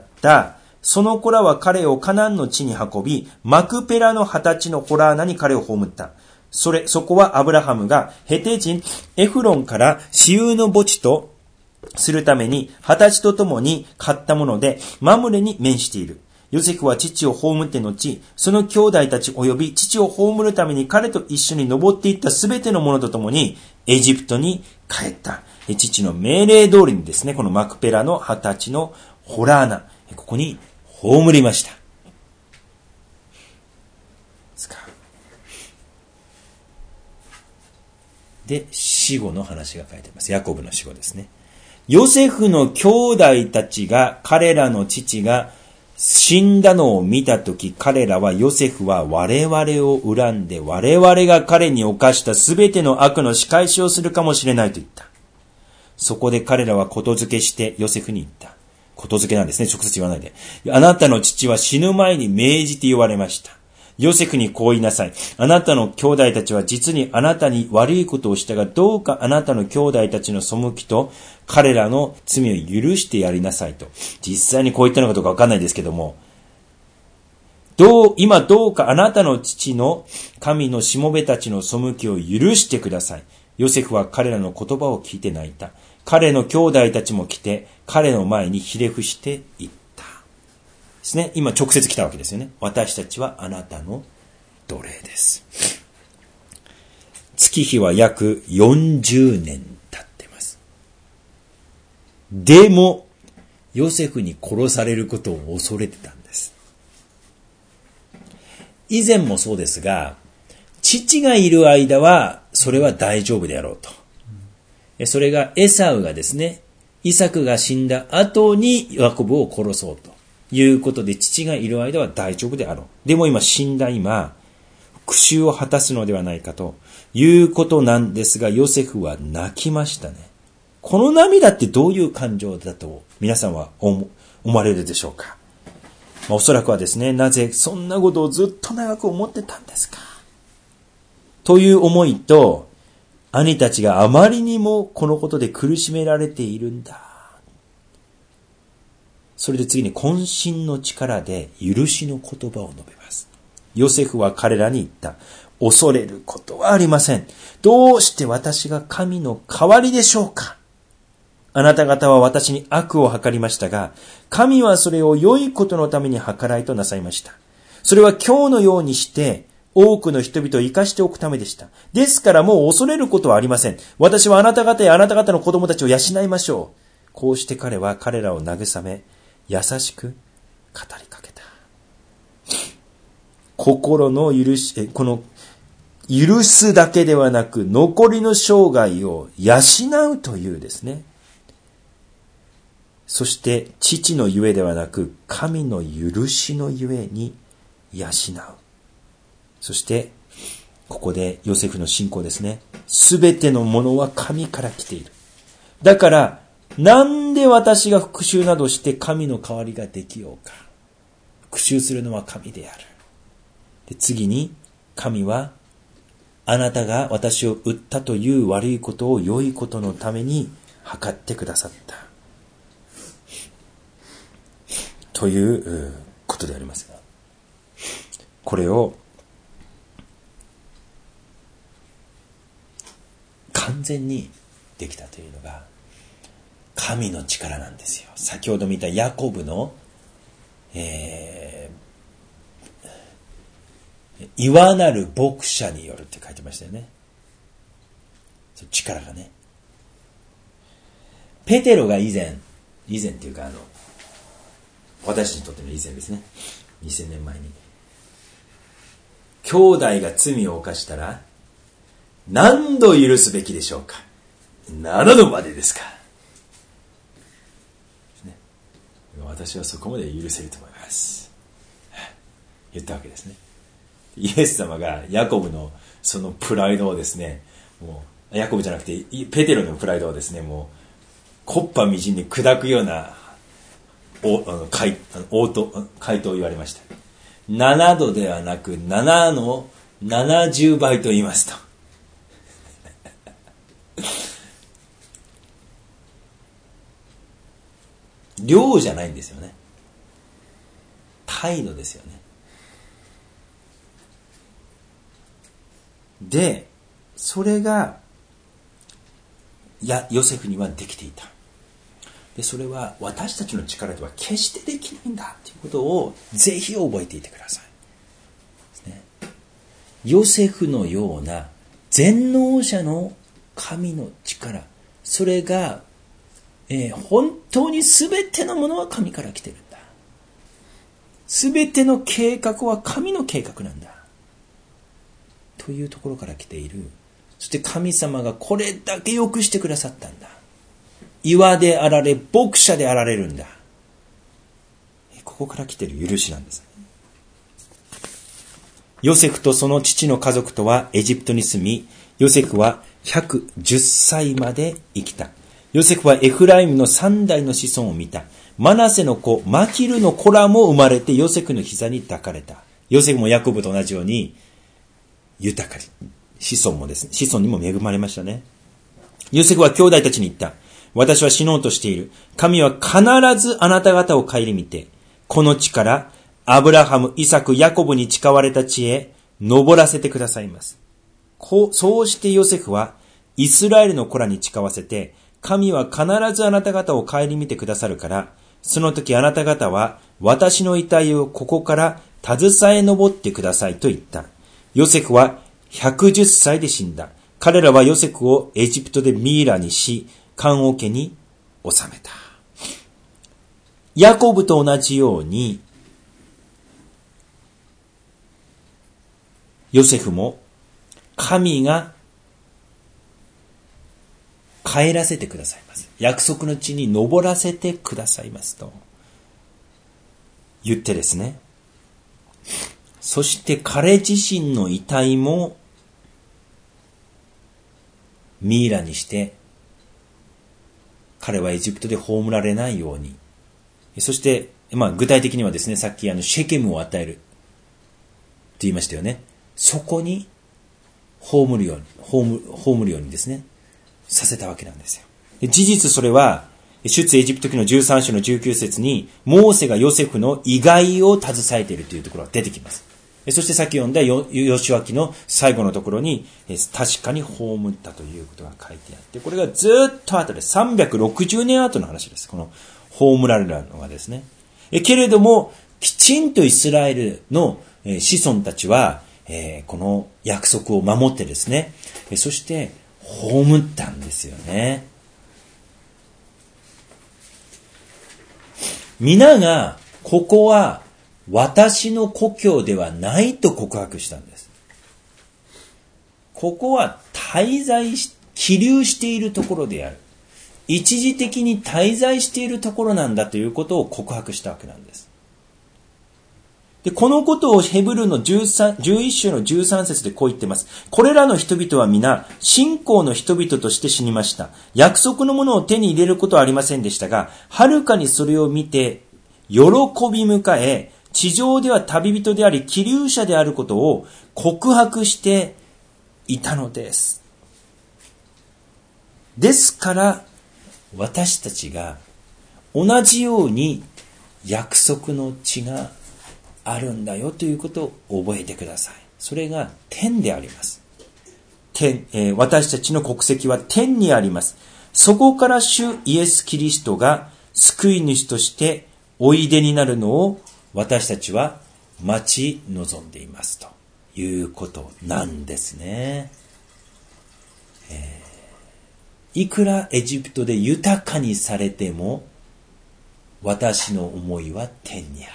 その子らは彼をカナンの地に運び、マクペラの二十歳のホラーナに彼を葬った。それ、そこはアブラハムがヘテ人エフロンから私有の墓地とするために二十歳とともに買ったものでマムレに面している。ヨセフは父を葬って後、その兄弟たち及び父を葬るために彼と一緒に登っていったすべてのものとともにエジプトに帰った。父の命令通りにですね、このマクペラの二十歳のホラーナ、ここに葬りました。で、死後の話が書いてあります。ヤコブの死後ですね。ヨセフの兄弟たちが、彼らの父が死んだのを見たとき、彼らはヨセフは我々を恨んで、我々が彼に犯したすべての悪の仕返しをするかもしれないと言った。そこで彼らはことづけしてヨセフに言った。 ことづけなんですね。直接言わないで。あなたの父は死ぬ前に命じて言われました。ヨセフにこう言いなさい。あなたの兄弟たちは実にあなたに悪いことをしたが、どうかあなたの兄弟たちの背きと彼らの罪を許してやりなさいと。実際にこう言ったのかどうかわかんないですけども、どう、今どうかあなたの父の神のしもべたちの背きを許してください。ヨセフは彼らの言葉を聞いて泣いた。彼の兄弟たちも来て、彼の前にひれ伏して言った。ですね。今直接来たわけですよね。私たちはあなたの奴隷です。月日は約よんじゅうねん経ってます。でも、ヨセフに殺されることを恐れてたんです。以前もそうですが、父がいる間は、それは大丈夫であろうと。それがエサウがですね、イサクが死んだ後にヤコブを殺そうということで、父がいる間は大丈夫であろう。でも今死んだ今、復讐を果たすのではないかということなんですが、ヨセフは泣きましたね。この涙ってどういう感情だと皆さんは思われるでしょうか。まあ、おそらくはですね、なぜそんなことをずっと長く思ってたんですかという思いと、兄たちがあまりにもこのことで苦しめられているんだ。それで次に渾身の力で許しの言葉を述べます。ヨセフは彼らに言った。恐れることはありません。どうして私が神の代わりでしょうか。あなた方は私に悪を計りましたが、神はそれを良いことのために計らいとなさいました。それは今日のようにして、多くの人々を生かしておくためでした。ですからもう恐れることはありません。私はあなた方やあなた方の子供たちを養いましょう。こうして彼は彼らを慰め、優しく語りかけた。心の許し、この許すだけではなく、残りの生涯を養うというですね。そして父のゆえではなく、神の許しのゆえに養う。そして、ここでヨセフの信仰ですね。すべてのものは神から来ている。だから、なんで私が復讐などして神の代わりができようか。復讐するのは神である。で、次に、神は、あなたが私を撃ったという悪いことを良いことのために計ってくださった。ということでありますが。これを、完全にできたというのが神の力なんですよ。先ほど見たヤコブの、えー、岩なる牧者によるって書いてましたよね。力がね。ペテロが以前、以前っていうかあの、私にとっての以前ですね。にせんねんまえに。兄弟が罪を犯したら、何度許すべきでしょうか。ななどまでですか、ね、私はそこまで許せると思います言ったわけですね。イエス様がヤコブのそのプライドをですね、もうヤコブじゃなくてペテロのプライドをですね、もう木っ端みじんに砕くようなおあの回応答回答を言われました。ななどではなくななのななじゅうばいと言いますと。量じゃないんですよね。態度ですよね。で、それがやヨセフにはできていた。で、それは私たちの力では決してできないんだということをぜひ覚えていてください。ですね。ヨセフのような全能者の神の力、それがえー、本当に全てのものは神から来てるんだ。全ての計画は神の計画なんだ。というところから来ている。そして神様がこれだけ良くしてくださったんだ。岩であられ、牧者であられるんだ。ここから来ている許しなんです。ヨセフとその父の家族とはエジプトに住み、ヨセフはひゃくじゅっさいまで生きた。ヨセフはエフライムの三代の子孫を見た。 マナセの子マキルの子らも生まれてヨセフの膝に抱かれた。ヨセフもヤコブと同じように豊かに、子孫もですね、子孫にも恵まれましたね。ヨセフは兄弟たちに言った。私は死のうとしている。神は必ずあなた方を顧みて、この地からアブラハム、イサク、ヤコブに誓われた地へ登らせてくださいます。こう、そうしてヨセフはイスラエルの子らに誓わせて、神は必ずあなた方を顧みてくださるから、その時あなた方は私の遺体をここから携え登ってくださいと言った。ヨセフはひゃくじゅっさいで死んだ。彼らはヨセフをエジプトでミイラにし、棺桶に収めた。ヤコブと同じように、ヨセフも神が帰らせてくださいます。約束の地に登らせてくださいますと言ってですね。そして彼自身の遺体もミイラにして、彼はエジプトで葬られないように。そして、まあ具体的にはですね、さっきあのシェケムを与えると言いましたよね。そこに葬るように、葬、葬るようにですね、させたわけなんですよ。で事実それは、出エジプト記のじゅうさん章のじゅうきゅう節に、モーセがヨセフの遺骸を携えているというところが出てきます。そしてさっき読んだヨシュア記の最後のところに、確かに葬ったということが書いてあって、これがずっと後でさんびゃくろくじゅうねん後の話です。この葬られるのがですね。けれども、きちんとイスラエルの子孫たちは、えー、この約束を守ってですね、そして葬ったんですよね。皆がここは私の故郷ではないと告白したんです。ここは滞在し、起立しているところである。一時的に滞在しているところなんだということを告白したわけなんです。で、このことをヘブルのじゅうさん、じゅういっ章のじゅうさん節でこう言ってます。これらの人々は皆、信仰の人々として死にました。約束のものを手に入れることはありませんでしたが、はるかにそれを見て、喜び迎え、地上では旅人であり、寄留者であることを告白していたのです。ですから、私たちが同じように約束の地があるんだよということを覚えてください。それが天であります。天、えー、私たちの国籍は天にあります。そこから主イエス・キリストが救い主としておいでになるのを私たちは待ち望んでいますということなんですね。えー、いくらエジプトで豊かにされても私の思いは天にある。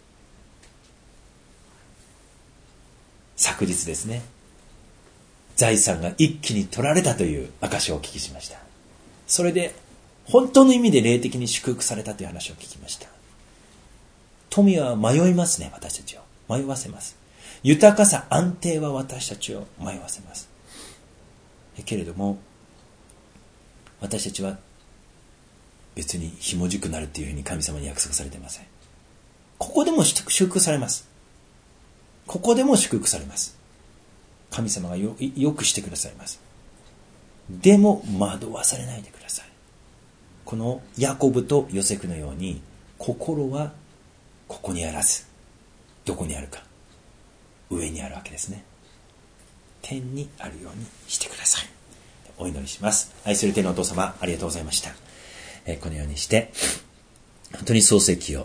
昨日ですね、財産が一気に取られたという証をお聞きしました。それで本当の意味で霊的に祝福されたという話を聞きました。富は迷いますね、私たちを迷わせます。豊かさ、安定は私たちを迷わせます。けれども私たちは別にひもじくなるというふうに神様に約束されていません。ここでも祝福されます。ここでも祝福されます。神様が よ, よくしてくださいます。でも惑わされないでください。このヤコブとヨセフのように心はここにあらず、どこにあるか、上にあるわけですね。天にあるようにしてください。お祈りします。愛する天のお父様、ありがとうございました。えー、このようにして本当に創世記を